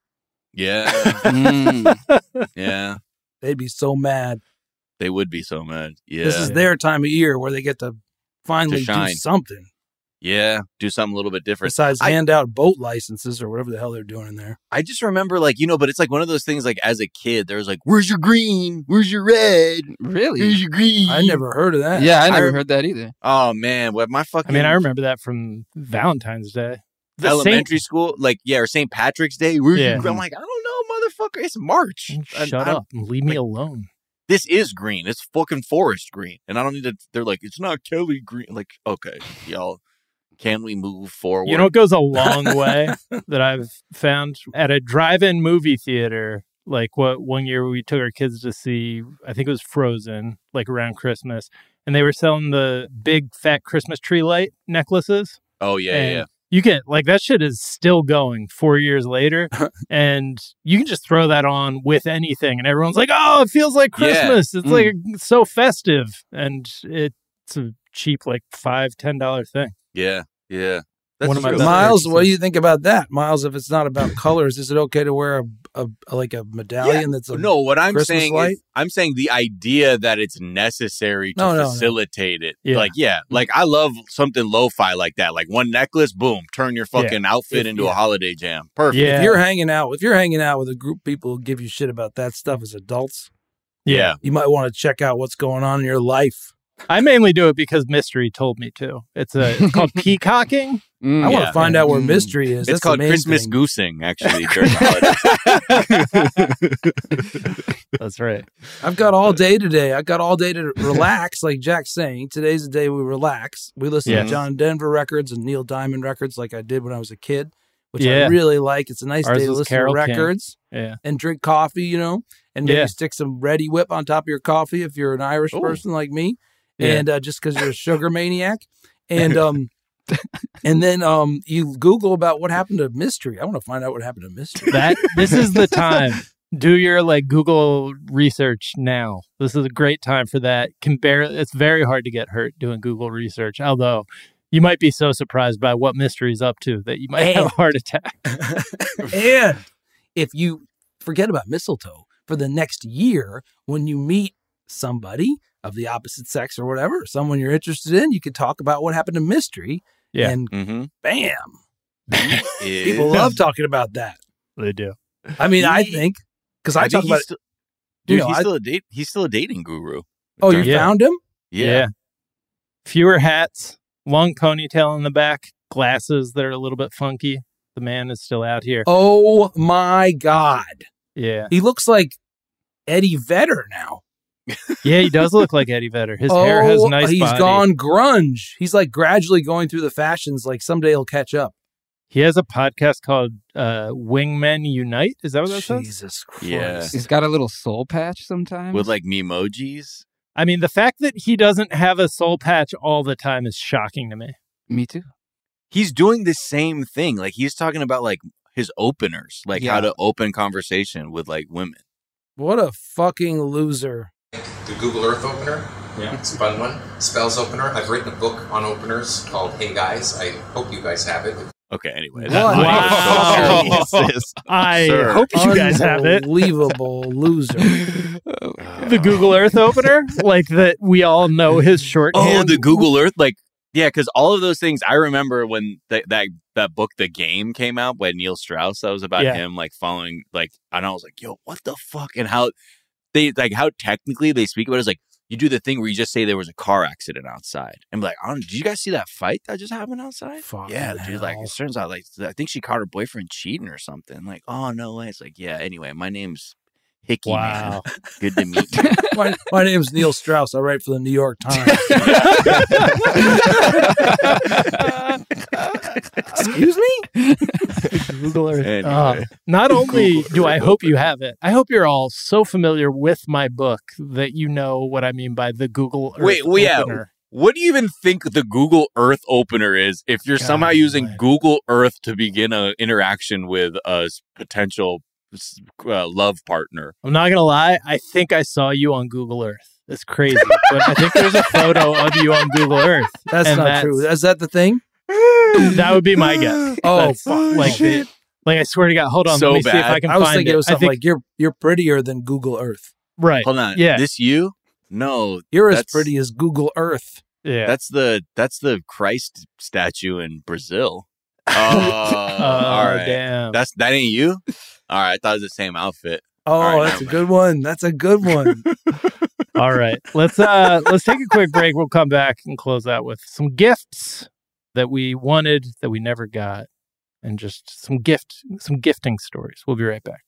Yeah. Yeah. They'd be so mad. They would be so mad. Yeah. This is their time of year where they get to finally do something. Yeah. Do something a little bit different. Besides hand out boat licenses or whatever the hell they're doing in there. I just remember but it's like one of those things like as a kid, there was like, where's your green? Where's your red? Really? Where's your green? I never heard of that. Yeah, I never heard that either. Oh, man. What my fucking... I remember that from Valentine's Day. Elementary school, or St. Patrick's Day. Where's your green? I'm like, I don't know, motherfucker. It's March. Shut up and leave me alone. This is green. It's fucking forest green. And I don't need to... They're like, it's not Kelly green. Like, okay, y'all, can we move forward? You know what goes a long way that I've found? At a drive-in movie theater, like one year we took our kids to see, I think it was Frozen, like around Christmas. And they were selling the big fat Christmas tree light necklaces. Oh, yeah. You can, that shit is still going 4 years later. And you can just throw that on with anything. And everyone's like, oh, it feels like Christmas. It's like so festive. And it's a cheap, $5-10 thing. Yeah. That's one of my Miles, what do you think about that? Miles, if it's not about colors, is it okay to wear a medallion that's what I'm Christmas saying light? is, I'm saying the idea that it's necessary to facilitate it. Yeah. I love something lo-fi like that. Like one necklace, boom, turn your fucking outfit into a holiday jam. Perfect. Yeah. If you're hanging out with a group of people who give you shit about that stuff as adults, you might want to check out what's going on in your life. I mainly do it because Mystery told me to. It's called peacocking. I want to find out where Mystery is. It's called Christmas goosing, actually, during the holidays. That's right. I've got all day today. I've got all day to relax, like Jack's saying. Today's the day we relax. We listen to John Denver records and Neil Diamond records like I did when I was a kid, which I really like. It's a nice day to listen to records and drink coffee, and maybe stick some Ready Whip on top of your coffee if you're an Irish person like me. And just because you're a sugar maniac. And and then you Google about what happened to Mystery. I want to find out what happened to Mystery. This is the time. Do your Google research now. This is a great time for that. It's very hard to get hurt doing Google research. Although you might be so surprised by what Mystery's up to that you might have a heart attack. And if you forget about mistletoe for the next year, when you meet somebody of the opposite sex or whatever, someone you're interested in, you could talk about what happened to Mystery. Yeah. And bam. People love talking about that. They do. I mean, I think, because I talk about it. He's still a dating guru. Oh, you found him? Yeah. Fewer hats, long ponytail in the back, glasses that are a little bit funky. The man is still out here. Oh, my God. Yeah. He looks like Eddie Vedder now. Yeah, he does look like Eddie Vedder. His hair has nice He's body. gone grunge. He's gradually going through the fashions. Someday he'll catch up. He has a podcast called Wingmen Unite. Is that what that says? Jesus Christ. Yeah. He's got a little soul patch sometimes. With memojis. I mean, the fact that he doesn't have a soul patch all the time is shocking to me. Me too. he's doing the same thing. Like he's talking about like his openers, like how to open conversation with like women. What a fucking loser. The Google Earth opener. Yeah. It's a fun one. Spells opener. I've written a book on openers called Hey Guys. I hope you guys have it. Okay, anyway. Wow. I hope you guys have it. Unbelievable loser. The Google Earth opener? Like that we all know his shorthand. Oh, the Google Earth? Like, yeah, because all of those things, I remember when that book, The Game, came out by Neil Strauss. That was about him, like, following, like, and I was like, yo, what the fuck? And how how technically they speak about it is like, you do the thing where you just say there was a car accident outside. And be like, did you guys see that fight that just happened outside? Yeah, dude, like, it turns out, like, I think she caught her boyfriend cheating or something. Like, oh, no way. It's like, yeah, anyway, my name's Hickey, man. Good to meet you. My name's Neil Strauss. I write for the New York Times. Excuse me? Google Earth. Anyway. Not only do I hope you have it, I hope you're all so familiar with my book that you know what I mean by the Google Earth opener. What do you even think the Google Earth opener is if you're somehow using Google Earth to begin an interaction with a potential love partner? I'm not gonna lie, I think I saw you on Google Earth. That's crazy, but I think there's a photo of you on Google Earth. That's not true. Is that the thing? That would be my guess. Oh, shit! Like I swear to God, hold on. So let me see if I can find it. I was thinking it was something like you're prettier than Google Earth. Right. Hold on. Yeah. This you? No. You're as pretty as Google Earth. Yeah. That's the Christ statue in Brazil. Oh, all right. Damn. That ain't you? All right, I thought it was the same outfit. Oh, right, that's a good one. That's a good one. All right. Let's take a quick break. We'll come back and close out with some gifts that we wanted that we never got, and just some gifting stories. We'll be right back.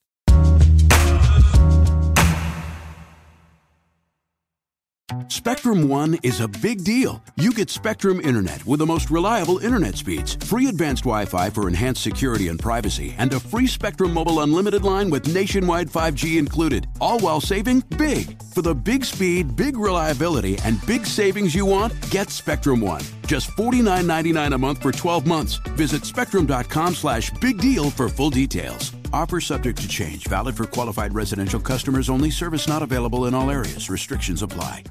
Spectrum One is a big deal. You get Spectrum Internet with the most reliable internet speeds, free advanced Wi-Fi for enhanced security and privacy, and a free Spectrum Mobile Unlimited line with nationwide 5G included, all while saving big. For the big speed, big reliability, and big savings you want, get Spectrum One. Just $49.99 a month for 12 months. Visit spectrum.com/big deal for full details. Offer subject to change. Valid for qualified residential customers only. Service not available in all areas. Restrictions apply.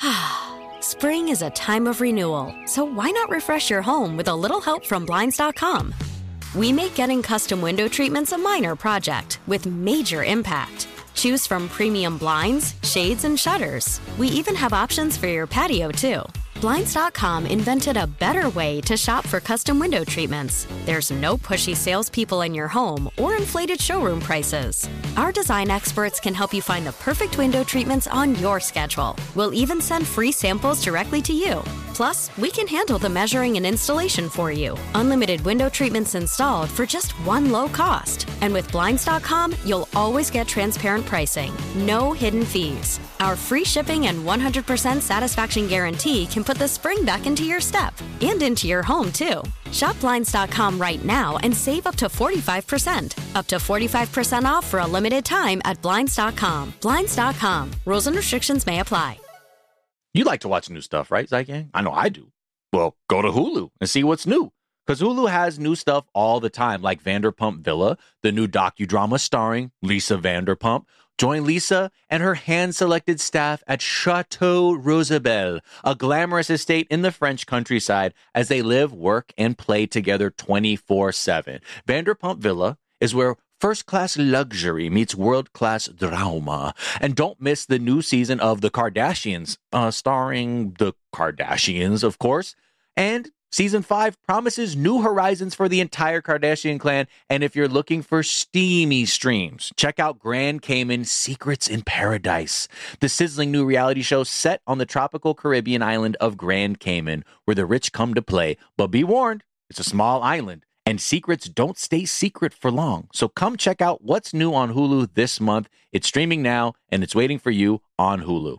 Spring is a time of renewal, so why not refresh your home with a little help from Blinds.com? We make getting custom window treatments a minor project with major impact. Choose from premium blinds, shades, and shutters. We even have options for your patio, too. Blinds.com invented a better way to shop for custom window treatments. There's no pushy salespeople in your home or inflated showroom prices. Our design experts can help you find the perfect window treatments on your schedule. We'll even send free samples directly to you. Plus, we can handle the measuring and installation for you. Unlimited window treatments installed for just one low cost. And with Blinds.com, you'll always get transparent pricing. No hidden fees. Our free shipping and 100% satisfaction guarantee can put the spring back into your step and into your home, too. Shop Blinds.com right now and save up to 45%. Up to 45% off for a limited time at Blinds.com. Blinds.com. Rules and restrictions may apply. You like to watch new stuff, right, Zygang? I know I do. Well, go to Hulu and see what's new. Because Hulu has new stuff all the time, like Vanderpump Villa, the new docudrama starring Lisa Vanderpump. Join Lisa and her hand-selected staff at Chateau Rosabelle, a glamorous estate in the French countryside, as they live, work, and play together 24/7. Vanderpump Villa is where first-class luxury meets world-class drama. And don't miss the new season of The Kardashians, starring the Kardashians, of course. And Season 5 promises new horizons for the entire Kardashian clan. And if you're looking for steamy streams, check out Grand Cayman Secrets in Paradise, the sizzling new reality show set on the tropical Caribbean island of Grand Cayman, where the rich come to play. But be warned, it's a small island, and secrets don't stay secret for long. So come check out what's new on Hulu this month. It's streaming now, and it's waiting for you on Hulu.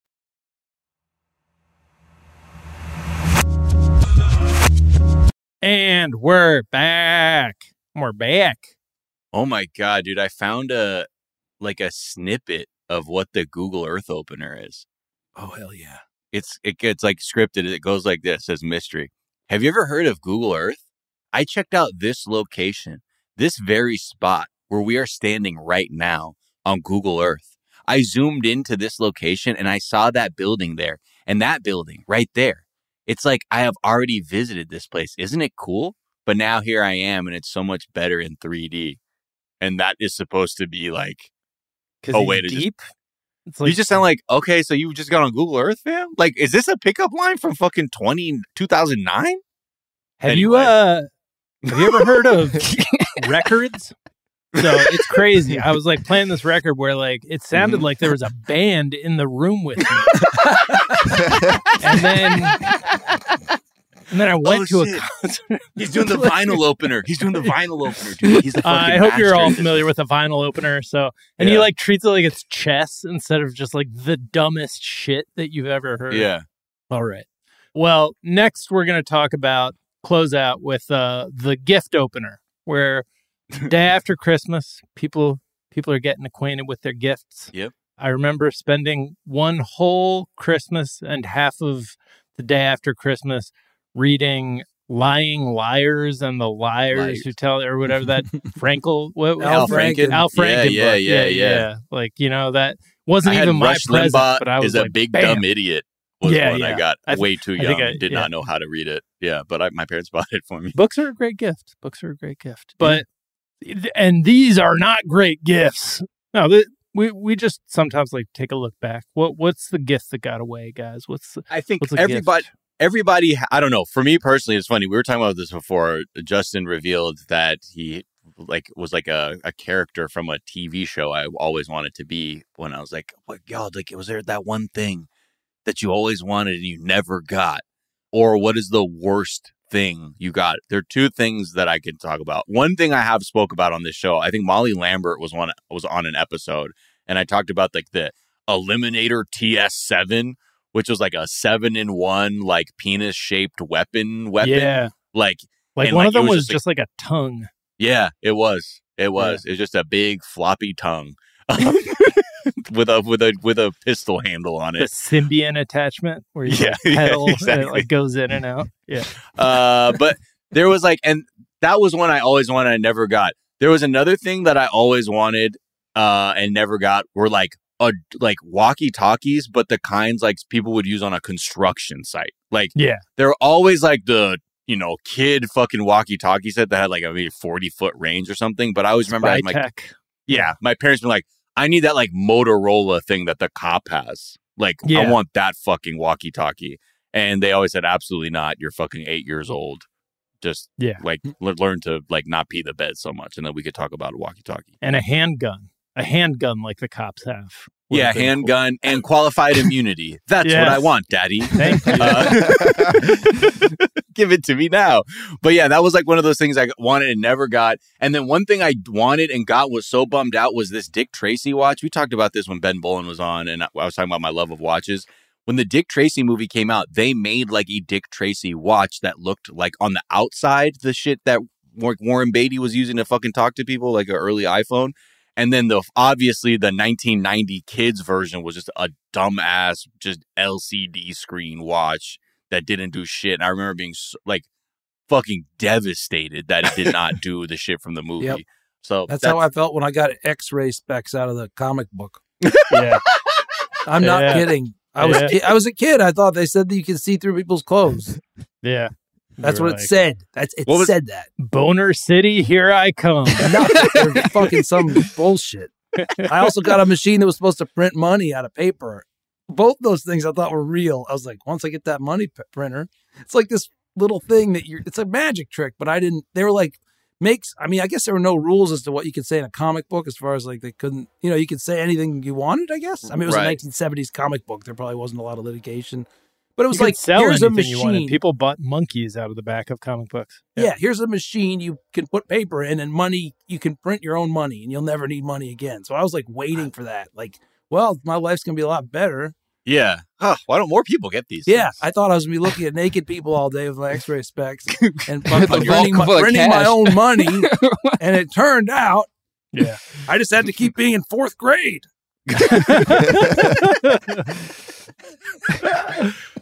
And we're back. Oh my God, dude. I found a snippet of what the Google Earth opener is. Oh, hell yeah. It gets like scripted. It goes like this, as mystery. Have you ever heard of Google Earth? I checked out this location, this very spot where we are standing right now on Google Earth. I zoomed into this location and I saw that building there, and that building right there. It's like I have already visited this place. Isn't it cool? But now here I am, and it's so much better in 3D. And that is supposed to be like a way to deep. Just, you just sound like, okay, so you just got on Google Earth, fam? Like, is this a pickup line from fucking 2009? Have you ever heard of records? So it's crazy. I was like playing this record where like it sounded like there was a band in the room with me. and then I went to a concert. He's doing the vinyl opener. Dude. He's the fucking I hope you're all familiar with a vinyl opener. So, and he like treats it like it's chess instead of just like the dumbest shit that you've ever heard. Yeah. All right. Well, next we're going to close out with the gift opener, where day after Christmas, people are getting acquainted with their gifts. Yep. I remember spending one whole Christmas and half of the day after Christmas reading Lying Liars and the Liars Who Tell, or whatever that Frankel, Al Franken. Al Franken. Yeah. Like, that wasn't even my present, but I was is like, a big bam. dumb idiot. Was one I got way too young. Did not know how to read it. Yeah, but my parents bought it for me. Books are a great gift. But and these are not great gifts. No, we just sometimes like take a look back. What's the gift that got away, guys? I think everybody. I don't know. For me personally, it's funny. We were talking about this before. Justin revealed that he was like a character from a TV show I always wanted to be. When I was like, "What God? Like, was there that one thing that you always wanted and you never got?" Or what is the worst thing you got? There are two things that I can talk about. One thing I have spoke about on this show, I think Molly Lambert was on an episode, and I talked about like the Eliminator TS7, which was like a 7-in-1 like penis shaped weapon. Yeah. Like one of them was just like a tongue. Yeah, it was. It was just a big floppy tongue. with a pistol handle on it. The Symbian attachment where you pedal exactly. and it like goes in and out. Yeah. But there was like, and that was one I always wanted, I never got. There was another thing that I always wanted and never got, were like walkie-talkies, but the kinds like people would use on a construction site. Like, they're always like the kid fucking walkie-talkie set that had like a maybe 40-foot range or something. But I always remember my parents been like, I need that like Motorola thing that the cop has. Like, I want that fucking walkie-talkie. And they always said, absolutely not. You're fucking 8 years old. Just like learn to like not pee the bed so much. And then we could talk about a walkie-talkie. And a handgun like the cops have. Yeah, handgun and qualified immunity. That's what I want, Daddy. Thank you. Give it to me now. But yeah, that was like one of those things I wanted and never got. And then one thing I wanted and got, was so bummed out, was this Dick Tracy watch. We talked about this when Ben Bolin was on, and I was talking about my love of watches. When the Dick Tracy movie came out, they made like a Dick Tracy watch that looked like on the outside the shit that Warren Beatty was using to fucking talk to people, like an early iPhone. And then obviously the 1990 kids version was just a dumbass, just LCD screen watch that didn't do shit. And I remember being like fucking devastated that it did not do the shit from the movie. Yep. So that's how I felt when I got X-ray specs out of the comic book. Yeah, I'm not kidding. I was a kid. I thought they said that you can see through people's clothes. Yeah. That's what it said. It said that. Boner City, here I come. No, they're fucking some bullshit. I also got a machine that was supposed to print money out of paper. Both those things I thought were real. I was like, once I get that money printer, it's like this little thing that it's a magic trick, but they were like, I guess there were no rules as to what you could say in a comic book, as far as like they couldn't, you could say anything you wanted, I guess. I mean, it was a 1970s comic book. There probably wasn't a lot of litigation. But it was like, here's a machine. People bought monkeys out of the back of comic books. Yeah, here's a machine you can put paper in, and money, you can print your own money, and you'll never need money again. So I was like waiting for that. Like, well, my life's going to be a lot better. Yeah. Huh, why don't more people get these things? I thought I was going to be looking at naked people all day with my X-ray specs and printing my own money. And it turned out, I just had to keep being in 4th grade.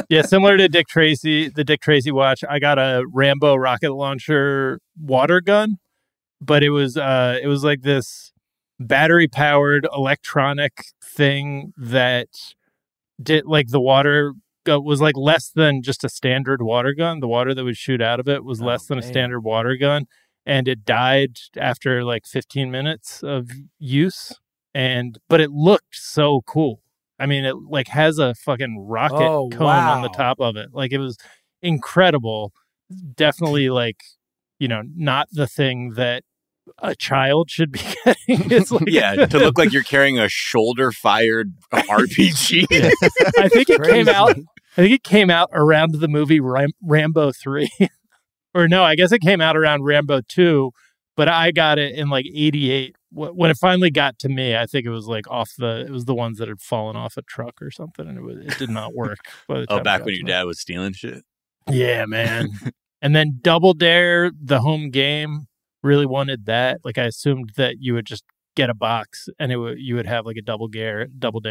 Yeah, similar to Dick Tracy, the Dick Tracy watch. I got a Rambo rocket launcher water gun, but it was like this battery powered electronic thing that did like the water was like less than just a standard water gun. The water that would shoot out of it was less than a standard water gun, and it died after like 15 minutes of use. But it looked so cool. I mean, it like has a fucking rocket cone on the top of it. Like it was incredible. Definitely like, not the thing that a child should be getting. It's like, to look like you're carrying a shoulder-fired RPG. Yeah. I think it came out around the movie Rambo 3. Or no, I guess it came out around Rambo 2, but I got it in like 88. When it finally got to me, I think it was like it was the ones that had fallen off a truck or something, and it did not work. Back when your dad was stealing shit? Yeah, man. And then Double Dare, the home game, really wanted that. Like I assumed that you would just get a box and you would have like a Double Dare,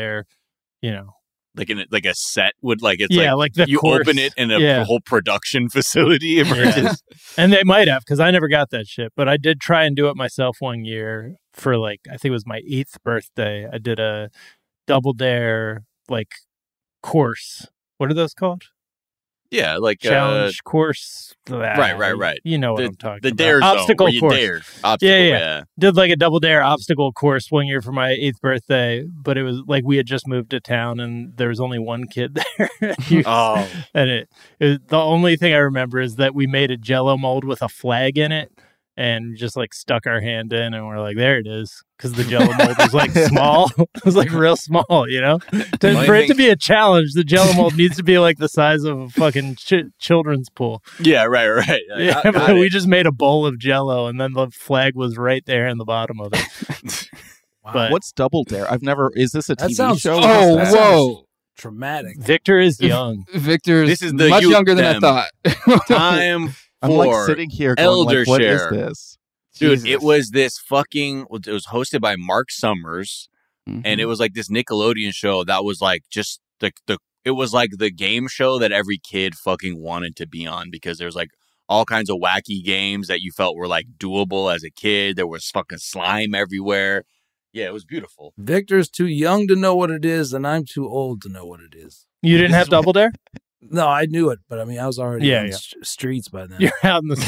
like a set would like it's like the you course. Open it in a whole production facility emerges. And they might have, because I never got that shit, but I did try and do it myself one year for like I think it was my 8th birthday. I did a Double Dare like course. What are those called? Yeah, like challenge course. Right. You know what I'm talking about. The dare obstacle zone, course. Dare. Obstacle, yeah. Did like a Double Dare obstacle course one year for my 8th birthday, but it was like we had just moved to town and there was only one kid there. And it the only thing I remember is that we made a Jell-O mold with a flag in it and just like stuck our hand in and we're like, there it is. Because the Jell-O mold was like small. It was like real small, For it to be a challenge, the Jell-O mold needs to be like the size of a fucking children's pool. Yeah, right. Yeah, but we just made a bowl of Jell-O and then the flag was right there in the bottom of it. Wow. But what's Double Dare? Is this a TV show? Whoa. Traumatic. Victor is young. Victor's much younger than I thought. Time I'm like sitting here going, like, what is this? Dude, Jesus. it was this it was hosted by Mark Summers, and it was like this Nickelodeon show that was like just it was like the game show that every kid fucking wanted to be on because there's like all kinds of wacky games that you felt were like doable as a kid. There was fucking slime everywhere. Yeah, it was beautiful. Victor's too young to know what it is, and I'm too old to know what it is. You didn't have Double Dare? No, I knew it, but I mean, I was already in the streets by then. You're out in the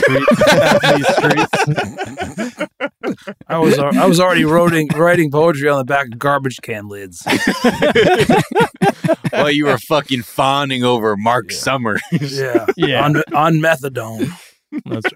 streets. I was already writing poetry on the back of garbage can lids. Well, you were fucking fawning over Mark Summers. Yeah. On methadone. That's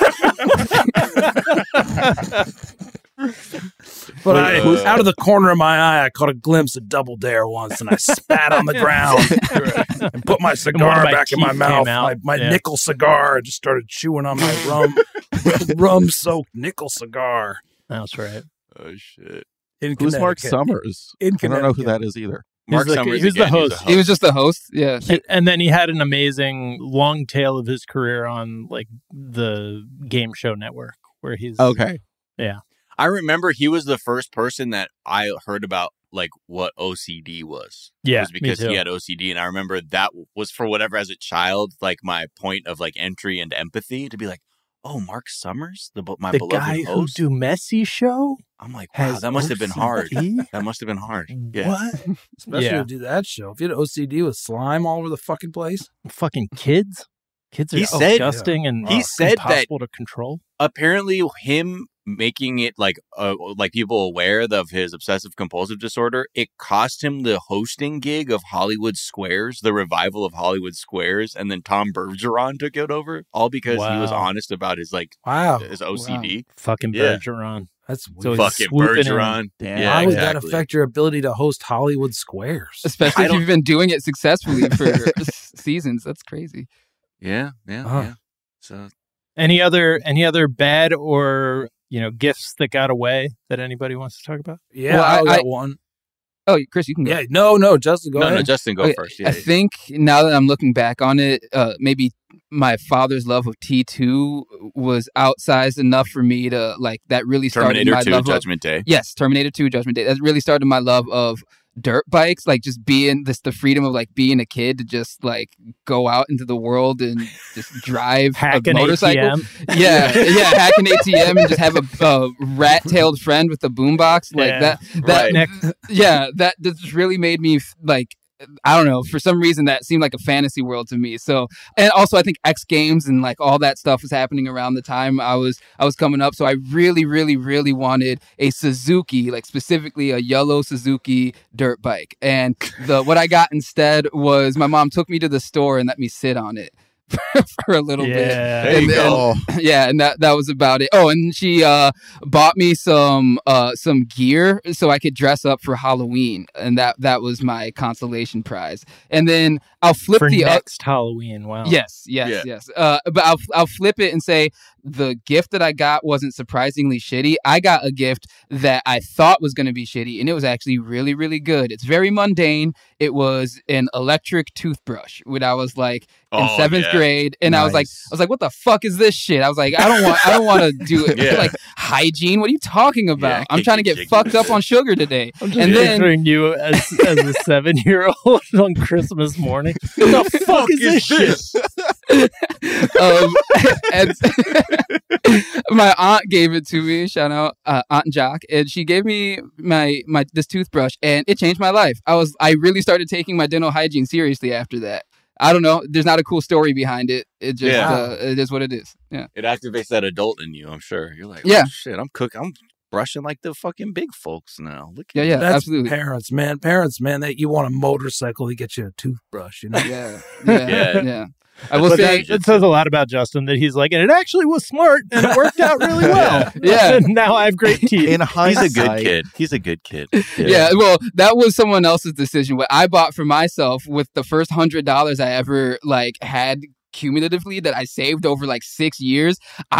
right. But out of the corner of my eye, I caught a glimpse of Double Dare once, and I spat on the ground and put my cigar back in my mouth. My nickel cigar. I just started chewing on my rum-soaked nickel cigar. That's right. Oh, shit. Who's Mark Summers? I don't know who that is either. Mark Summers. He was the host. He was just the host. Yeah. And then he had an amazing long tail of his career on like the Game Show Network where he's okay. Yeah. I remember he was the first person that I heard about like what OCD was. Yeah, it was because he had OCD, and I remember that was for whatever as a child, like my point of like entry and empathy to be like, oh, Mark Summers, the beloved guy host, who do Messy Show. I'm like, wow, that must have been hard. That must have been hard. Yeah. What? Especially to do that show. If you had OCD with slime all over the fucking place, fucking kids are disgusting and he said impossible to control. Apparently, him making it like people aware of his obsessive compulsive disorder, it cost him the hosting gig of Hollywood Squares, the revival of Hollywood Squares, and then Tom Bergeron took it over, all because he was honest about his his OCD. Wow. Fucking Bergeron. That's so fucking Bergeron. Yeah, how would that affect your ability to host Hollywood Squares? Especially if you've been doing it successfully for seasons. That's crazy. Yeah. So any other bad or gifts that got away that anybody wants to talk about? Yeah, I got one. Oh, Chris, you can go. Yeah, no, Justin, go ahead. No, Justin, go first. Yeah, I think now that I'm looking back on it, maybe my father's love of T2 was outsized enough for me to like that really started Terminator my 2 love Judgment Day. Yes, Terminator 2 Judgment Day. That really started my love of dirt bikes, like just being the freedom of like being a kid to just like go out into the world and just drive hack a motorcycle. ATM. Yeah, hack an ATM and just have a rat-tailed friend with a boombox like that. That just really made me like, I don't know, for some reason that seemed like a fantasy world to me. So, and also I think X Games and like all that stuff was happening around the time I was coming up. So I really, really, really wanted a Suzuki, like specifically a yellow Suzuki dirt bike. And what I got instead was my mom took me to the store and let me sit on it for a little bit. There you go. And that was about it. Oh, and she bought me some gear so I could dress up for Halloween, and that was my consolation prize. And then I'll flip for the next Halloween. Wow. Yes. But I'll flip it and say the gift that I got wasn't surprisingly shitty. I got a gift that I thought was going to be shitty, and it was actually really, really good. It's very mundane. It was an electric toothbrush when I was like in seventh grade, and I was like, what the fuck is this shit? I was like, I don't want to do it. Like hygiene. What are you talking about? Yeah, I'm trying to get fucked up on sugar today. I'm just picturing you as a 7-year-old on Christmas morning. What the fuck is this shit? And my aunt gave it to me. Shout out Aunt Jock, and she gave me my this toothbrush, and it changed my life. I really started taking my dental hygiene seriously after that. I don't know. There's not a cool story behind it. It just it is what it is. Yeah, it activates that adult in you. I'm sure you're like, shit, I'm brushing like the fucking big folks now. Look at that's absolutely. Parents, man, that you want a motorcycle to get you a toothbrush, you know? Yeah. I will say it says a lot about Justin that he's like, and it actually was smart and it worked out really well. And now I have great teeth. In hindsight, He's a good kid. Yeah. Well, that was someone else's decision. What I bought for myself with the first $100 I ever like had cumulatively that I saved over like 6 years.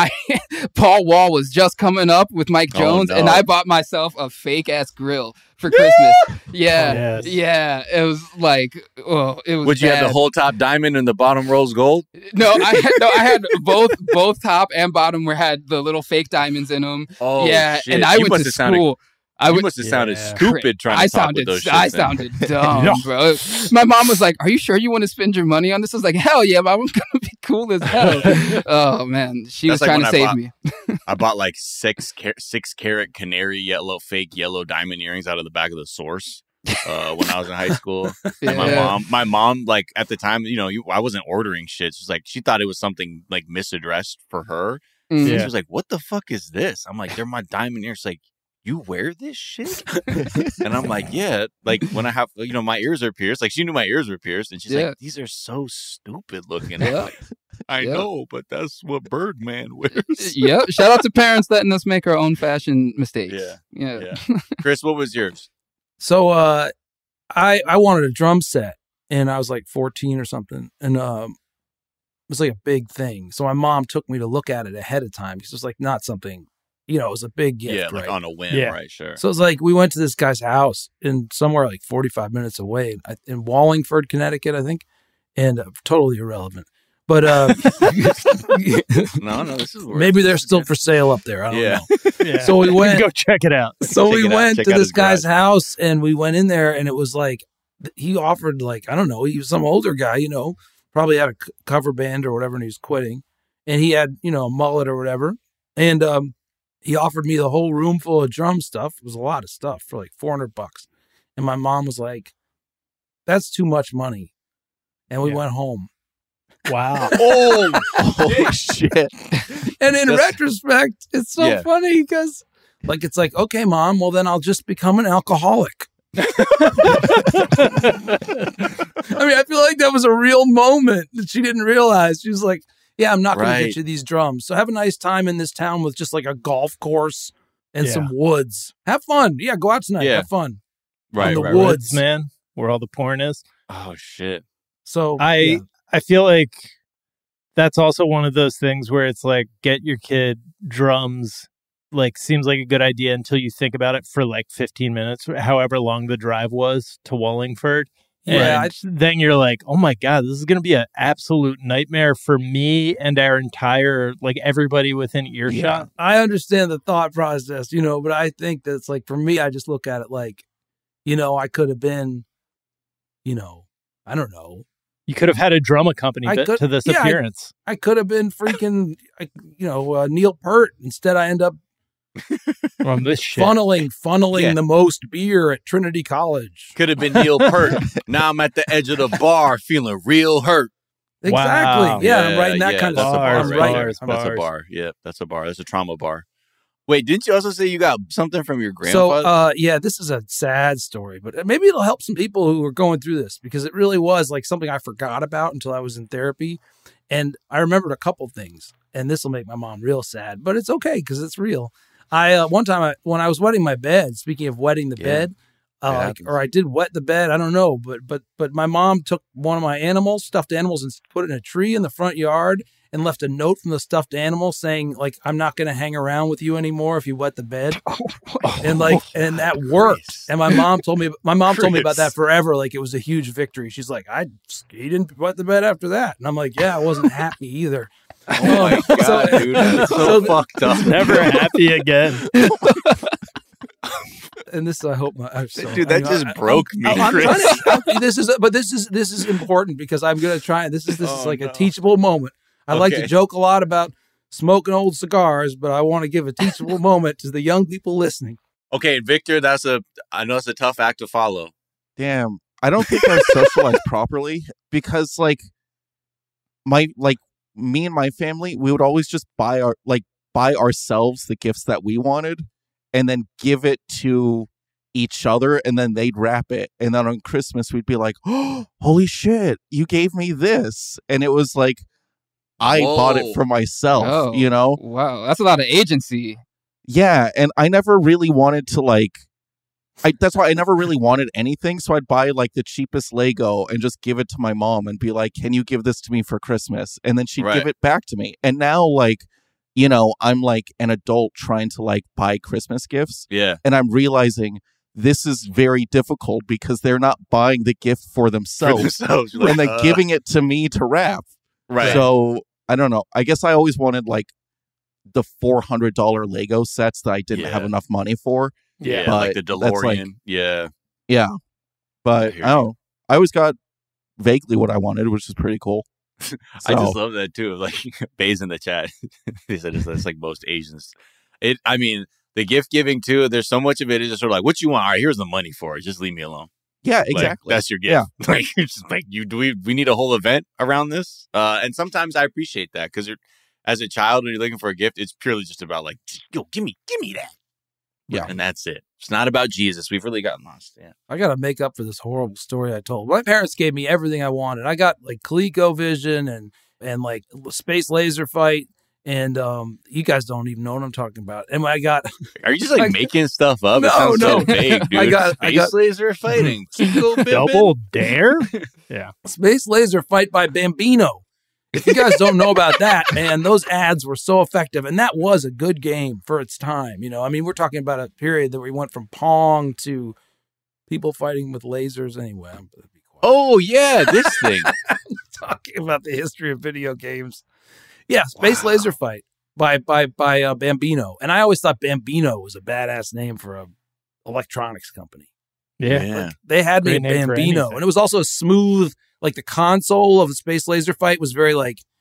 Paul Wall was just coming up with Mike Jones, and I bought myself a fake ass grill for Christmas. Yeah. It was like, it was. Would you have the whole top diamond and the bottom rose gold? No, I had both top and bottom had the little fake diamonds in them. Oh, yeah, shit. and I went to school. You must have sounded stupid trying to talk with those shits. I sounded dumb, bro. My mom was like, "Are you sure you want to spend your money on this?" I was like, "Hell yeah, Mom, I'm gonna be cool as hell." Oh man, she was trying to save me. I bought like 6 carat canary yellow fake yellow diamond earrings out of the back of the Source when I was in high school. And my mom, like at the time, I wasn't ordering shit. She's like, she thought it was something like misaddressed for her. Mm-hmm. She was like, "What the fuck is this?" I'm like, "They're my diamond earrings." She's like, "You wear this shit?" And I'm like, "Yeah." Like when I have, my ears are pierced. Like she knew my ears were pierced, and she's like, "These are so stupid looking." I'm like, I know, but that's what Birdman wears. Yep. Shout out to parents letting us make our own fashion mistakes. Yeah. Chris, what was yours? So I wanted a drum set, and I was like 14 or something, and it was like a big thing. So my mom took me to look at it ahead of time because it was like not something. It was a big gift. Yeah, like right? on a whim, right? Sure. So it's like we went to this guy's house somewhere like 45 minutes away in Wallingford, Connecticut, I think, and totally irrelevant. But no, this is maybe they're still for sale up there. I don't know. Yeah. So we went. Go check it out. So we went to this guy's house, and we went in there, and it was like he offered like I don't know, he was some older guy, probably had a cover band or whatever, and he was quitting, and he had a mullet or whatever, and he offered me the whole room full of drum stuff. It was a lot of stuff for like $400. And my mom was like, "That's too much money." And we went home. Wow. Oh shit. And in retrospect, it's so funny because it's like, "Okay, Mom, well then I'll just become an alcoholic." I mean, I feel like that was a real moment that she didn't realize. She was like, "Yeah, I'm not going to get you these drums. So have a nice time in this town with just like a golf course and some woods. Have fun. Yeah, go out tonight. Have fun." Right, in the woods, man, where all the porn is. Oh shit. So I feel like that's also one of those things where it's like, get your kid drums. Like, seems like a good idea until you think about it for like 15 minutes, however long the drive was to Wallingford. Yeah, and then you're like, "Oh my God, this is going to be an absolute nightmare for me and our entire, like everybody within earshot." Yeah, I understand the thought process, but I think that's like, for me, I just look at it like, I could have been, I don't know. You could have had a drum accompaniment to this appearance. I could have been freaking, Neil Peart. Instead, I end up on this shit. funneling the most beer at Trinity College. Could have been Neil Peart. Now I'm at the edge of the bar feeling real hurt. Exactly. Wow. Yeah, I'm writing that kind of stuff. Bars, Bars. That's a bar. Yeah, that's a bar. That's a trauma bar. Wait, didn't you also say you got something from your grandfather? So, this is a sad story, but maybe it'll help some people who are going through this, because it really was like something I forgot about until I was in therapy. And I remembered a couple things, and this will make my mom real sad, but it's okay because it's real. One time when I was wetting my bed, speaking of wetting the bed, or I did wet the bed, I don't know, but my mom took one of my stuffed animals, and put it in a tree in the front yard, and left a note from the stuffed animal saying, like, I'm not going to hang around with you anymore if you wet the bed. And that worked. And my mom told me about that forever. Like, it was a huge victory. She's like, he didn't wet the bed after that. And I'm like, yeah, I wasn't happy either. Oh my God, dude. That's so fucked up. Never happy again. And this, I hope, dude, that just broke me, Chris. This is important because I'm going to try. This is like a teachable moment. I like to joke a lot about smoking old cigars, but I want to give a teachable moment to the young people listening. Okay, Victor, I know it's a tough act to follow. Damn, I don't think I socialized properly because, me and my family, we would always just buy ourselves the gifts that we wanted, and then give it to each other, and then they'd wrap it, and then on Christmas we'd be like, "Oh, holy shit, you gave me this!" And it was like, I bought it for myself, Wow, that's a lot of agency. Yeah, and I never really wanted to that's why I never really wanted anything. So I'd buy the cheapest Lego and just give it to my mom and be like, "Can you give this to me for Christmas?" And then she'd give it back to me. And now I'm an adult trying to buy Christmas gifts. Yeah. And I'm realizing this is very difficult because they're not buying the gift for themselves. And they're giving it to me to wrap. Right. So I don't know. I guess I always wanted the $400 Lego sets that I didn't have enough money for. Yeah, like the DeLorean. Yeah. But I don't know. I always got vaguely what I wanted, which is pretty cool. So, I just love that too. Bays in the chat. He said it's like most Asians. The gift giving too, there's so much of it is just sort of what you want? All right, here's the money for it. Just leave me alone. Yeah, exactly. That's your gift. Yeah. You're just we need a whole event around this. And sometimes I appreciate that because as a child, when you're looking for a gift, it's purely just about yo, give me that. Yeah. And that's it. It's not about Jesus. We've really gotten lost. Yeah. I got to make up for this horrible story I told. My parents gave me everything I wanted. I got ColecoVision and Space Laser Fight. And you guys don't even know what I'm talking about. And I got... Are you just making stuff up? No, it sounds no. so vague, dude. I got Laser Fighting. Double Dare? Yeah. Space Laser Fight by Bambino. If you guys don't know about that, man, those ads were so effective. And that was a good game for its time. We're talking about a period that we went from Pong to people fighting with lasers. Anyway, I'm going to be quiet. Oh, yeah, this thing. Talking about the history of video games. Yeah, Space Laser Fight by Bambino. And I always thought Bambino was a badass name for a electronics company. Yeah. They had me at Bambino. And it was also smooth. The console of the Space Laser Fight was very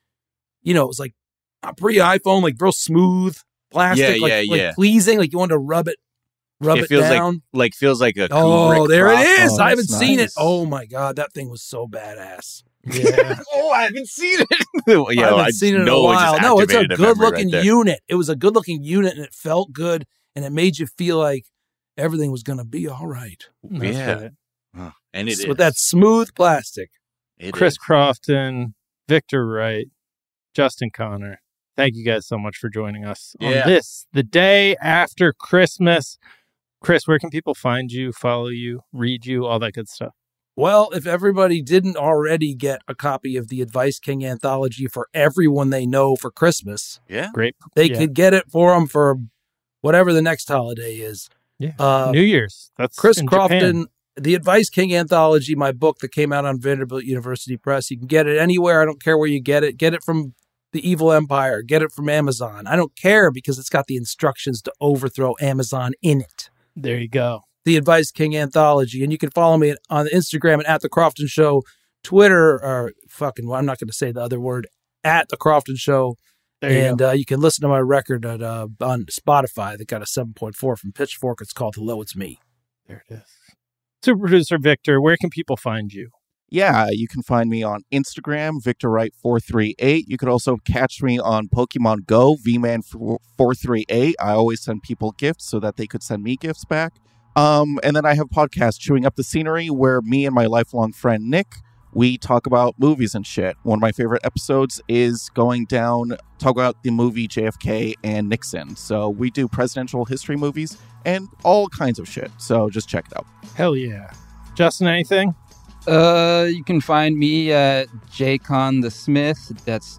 it was pre-iPhone, real smooth plastic, pleasing. You wanted to rub it feels down. Feels like a cool there Croc. it is. Oh, I haven't seen nice. it. Oh my God, that thing was so badass. Yeah. I haven't seen it. I haven't seen it in a while. No, it's a good-looking unit. It was a good-looking unit, and it felt good, and it made you feel like everything was going to be all right. Yeah. And it is. With that smooth plastic. Chris Crofton, Victor Wright, Justin Connor. Thank you guys so much for joining us on this, the day after Christmas. Chris, where can people find you, follow you, read you, all that good stuff? Well, if everybody didn't already get a copy of the Advice King anthology for everyone they know for Christmas, great. They could get it for them for whatever the next holiday is. Yeah, New Year's. That's Chris in Crofton, Japan. The Advice King anthology, my book that came out on Vanderbilt University Press. You can get it anywhere. I don't care where you get it. Get it from the Evil Empire. Get it from Amazon. I don't care because it's got the instructions to overthrow Amazon in it. There you go. The Advice King Anthology. And you can follow me on Instagram at The Crofton Show, Twitter, or I'm not going to say the other word, at The Crofton Show. And you can listen to my record on Spotify that got a 7.4 from Pitchfork. It's called Hello, It's Me. There it is. Super Producer Victor, where can people find you? Yeah, you can find me on Instagram, VictorWright438. You could also catch me on Pokemon Go, VMan438. I always send people gifts so that they could send me gifts back. And then I have podcast Chewing Up the Scenery, where me and my lifelong friend Nick, we talk about movies and shit. One of my favorite episodes is talk about the movie JFK and Nixon. So we do presidential history movies and all kinds of shit. So just check it out. Hell yeah. Justin, anything? You can find me at Jcon the Smith. That's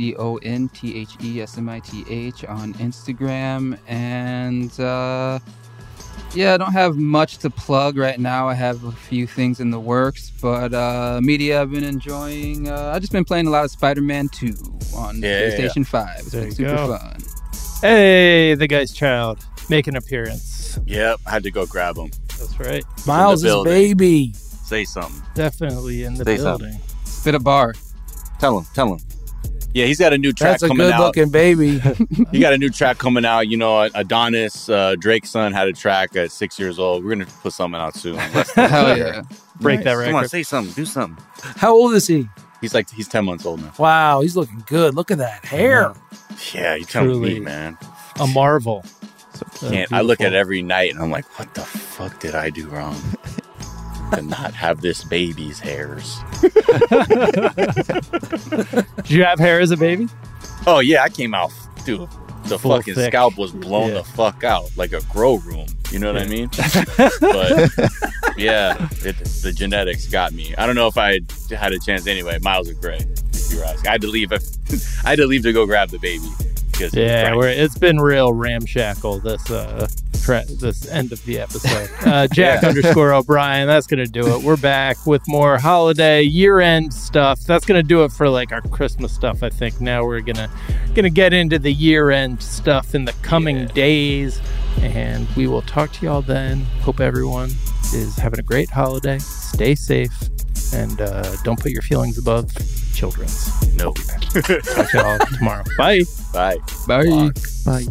JCONTHESMITH on Instagram. And I don't have much to plug right now. I have a few things in the works, but media I've been enjoying. I've just been playing a lot of Spider-Man 2 on PlayStation 5. It's been super fun. Hey, the guy's child. Make an appearance. Yep, I had to go grab him. That's right. Miles' baby. Say something. Definitely in the building. Spit a bar. Tell him. Yeah, he's got a new track coming out. That's a good-looking baby. He got a new track coming out. You know, Adonis, Drake's son, had a track at 6 years old. We're going to put something out soon. Hell yeah. Break that record. Come on, say something. Do something. How old is he? He's 10 months old now. Wow, he's looking good. Look at that hair. Yeah, you're telling me, man. A marvel. I look at it every night and I'm like, what the fuck did I do wrong? To not have this baby's hairs. Did you have hair as a baby? Oh, yeah, I came out, dude. The Full fucking thick. scalp was blown the fuck out like a grow room. You know what I mean? But yeah, the genetics got me. I don't know if I had a chance anyway. Miles are great. If you're asking, I had to leave to go grab the baby. Yeah, it's been real ramshackle this end of the episode. Jack _O'Brien, that's going to do it. We're back with more holiday year-end stuff. That's going to do it for like our Christmas stuff, I think. Now we're going to get into the year-end stuff in the coming days, and we will talk to y'all then. Hope everyone is having a great holiday. Stay safe, and don't put your feelings above children's. No. Talk to y'all tomorrow. Bye. Bye. Bye. Bye.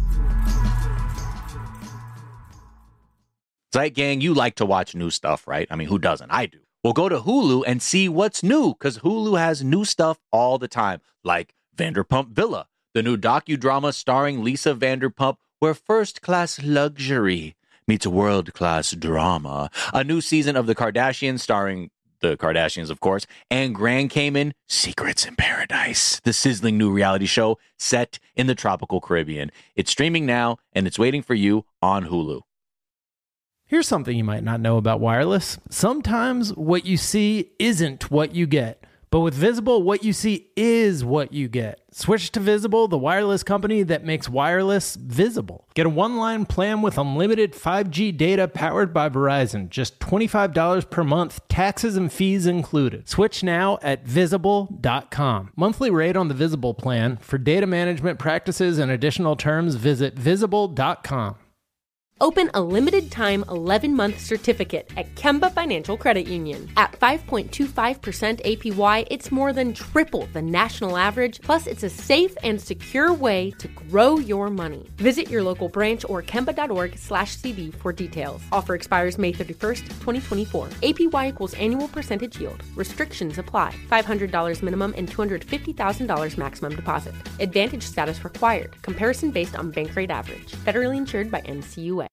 Zeit Gang, you like to watch new stuff, right? I mean, who doesn't? I do. Well, go to Hulu and see what's new, because Hulu has new stuff all the time, like Vanderpump Villa, the new docudrama starring Lisa Vanderpump, where first-class luxury meets world-class drama. A new season of The Kardashians starring the Kardashians, of course, and Grand Cayman, Secrets in Paradise, the sizzling new reality show set in the tropical Caribbean. It's streaming now, and it's waiting for you on Hulu. Here's something you might not know about wireless. Sometimes what you see isn't what you get. But with Visible, what you see is what you get. Switch to Visible, the wireless company that makes wireless visible. Get a one-line plan with unlimited 5G data powered by Verizon. Just $25 per month, taxes and fees included. Switch now at Visible.com. Monthly rate on the Visible plan. For data management practices and additional terms, visit Visible.com. Open a limited-time 11-month certificate at Kemba Financial Credit Union. At 5.25% APY, it's more than triple the national average, plus it's a safe and secure way to grow your money. Visit your local branch or kemba.org/cb for details. Offer expires May 31st, 2024. APY equals annual percentage yield. Restrictions apply. $500 minimum and $250,000 maximum deposit. Advantage status required. Comparison based on bank rate average. Federally insured by NCUA.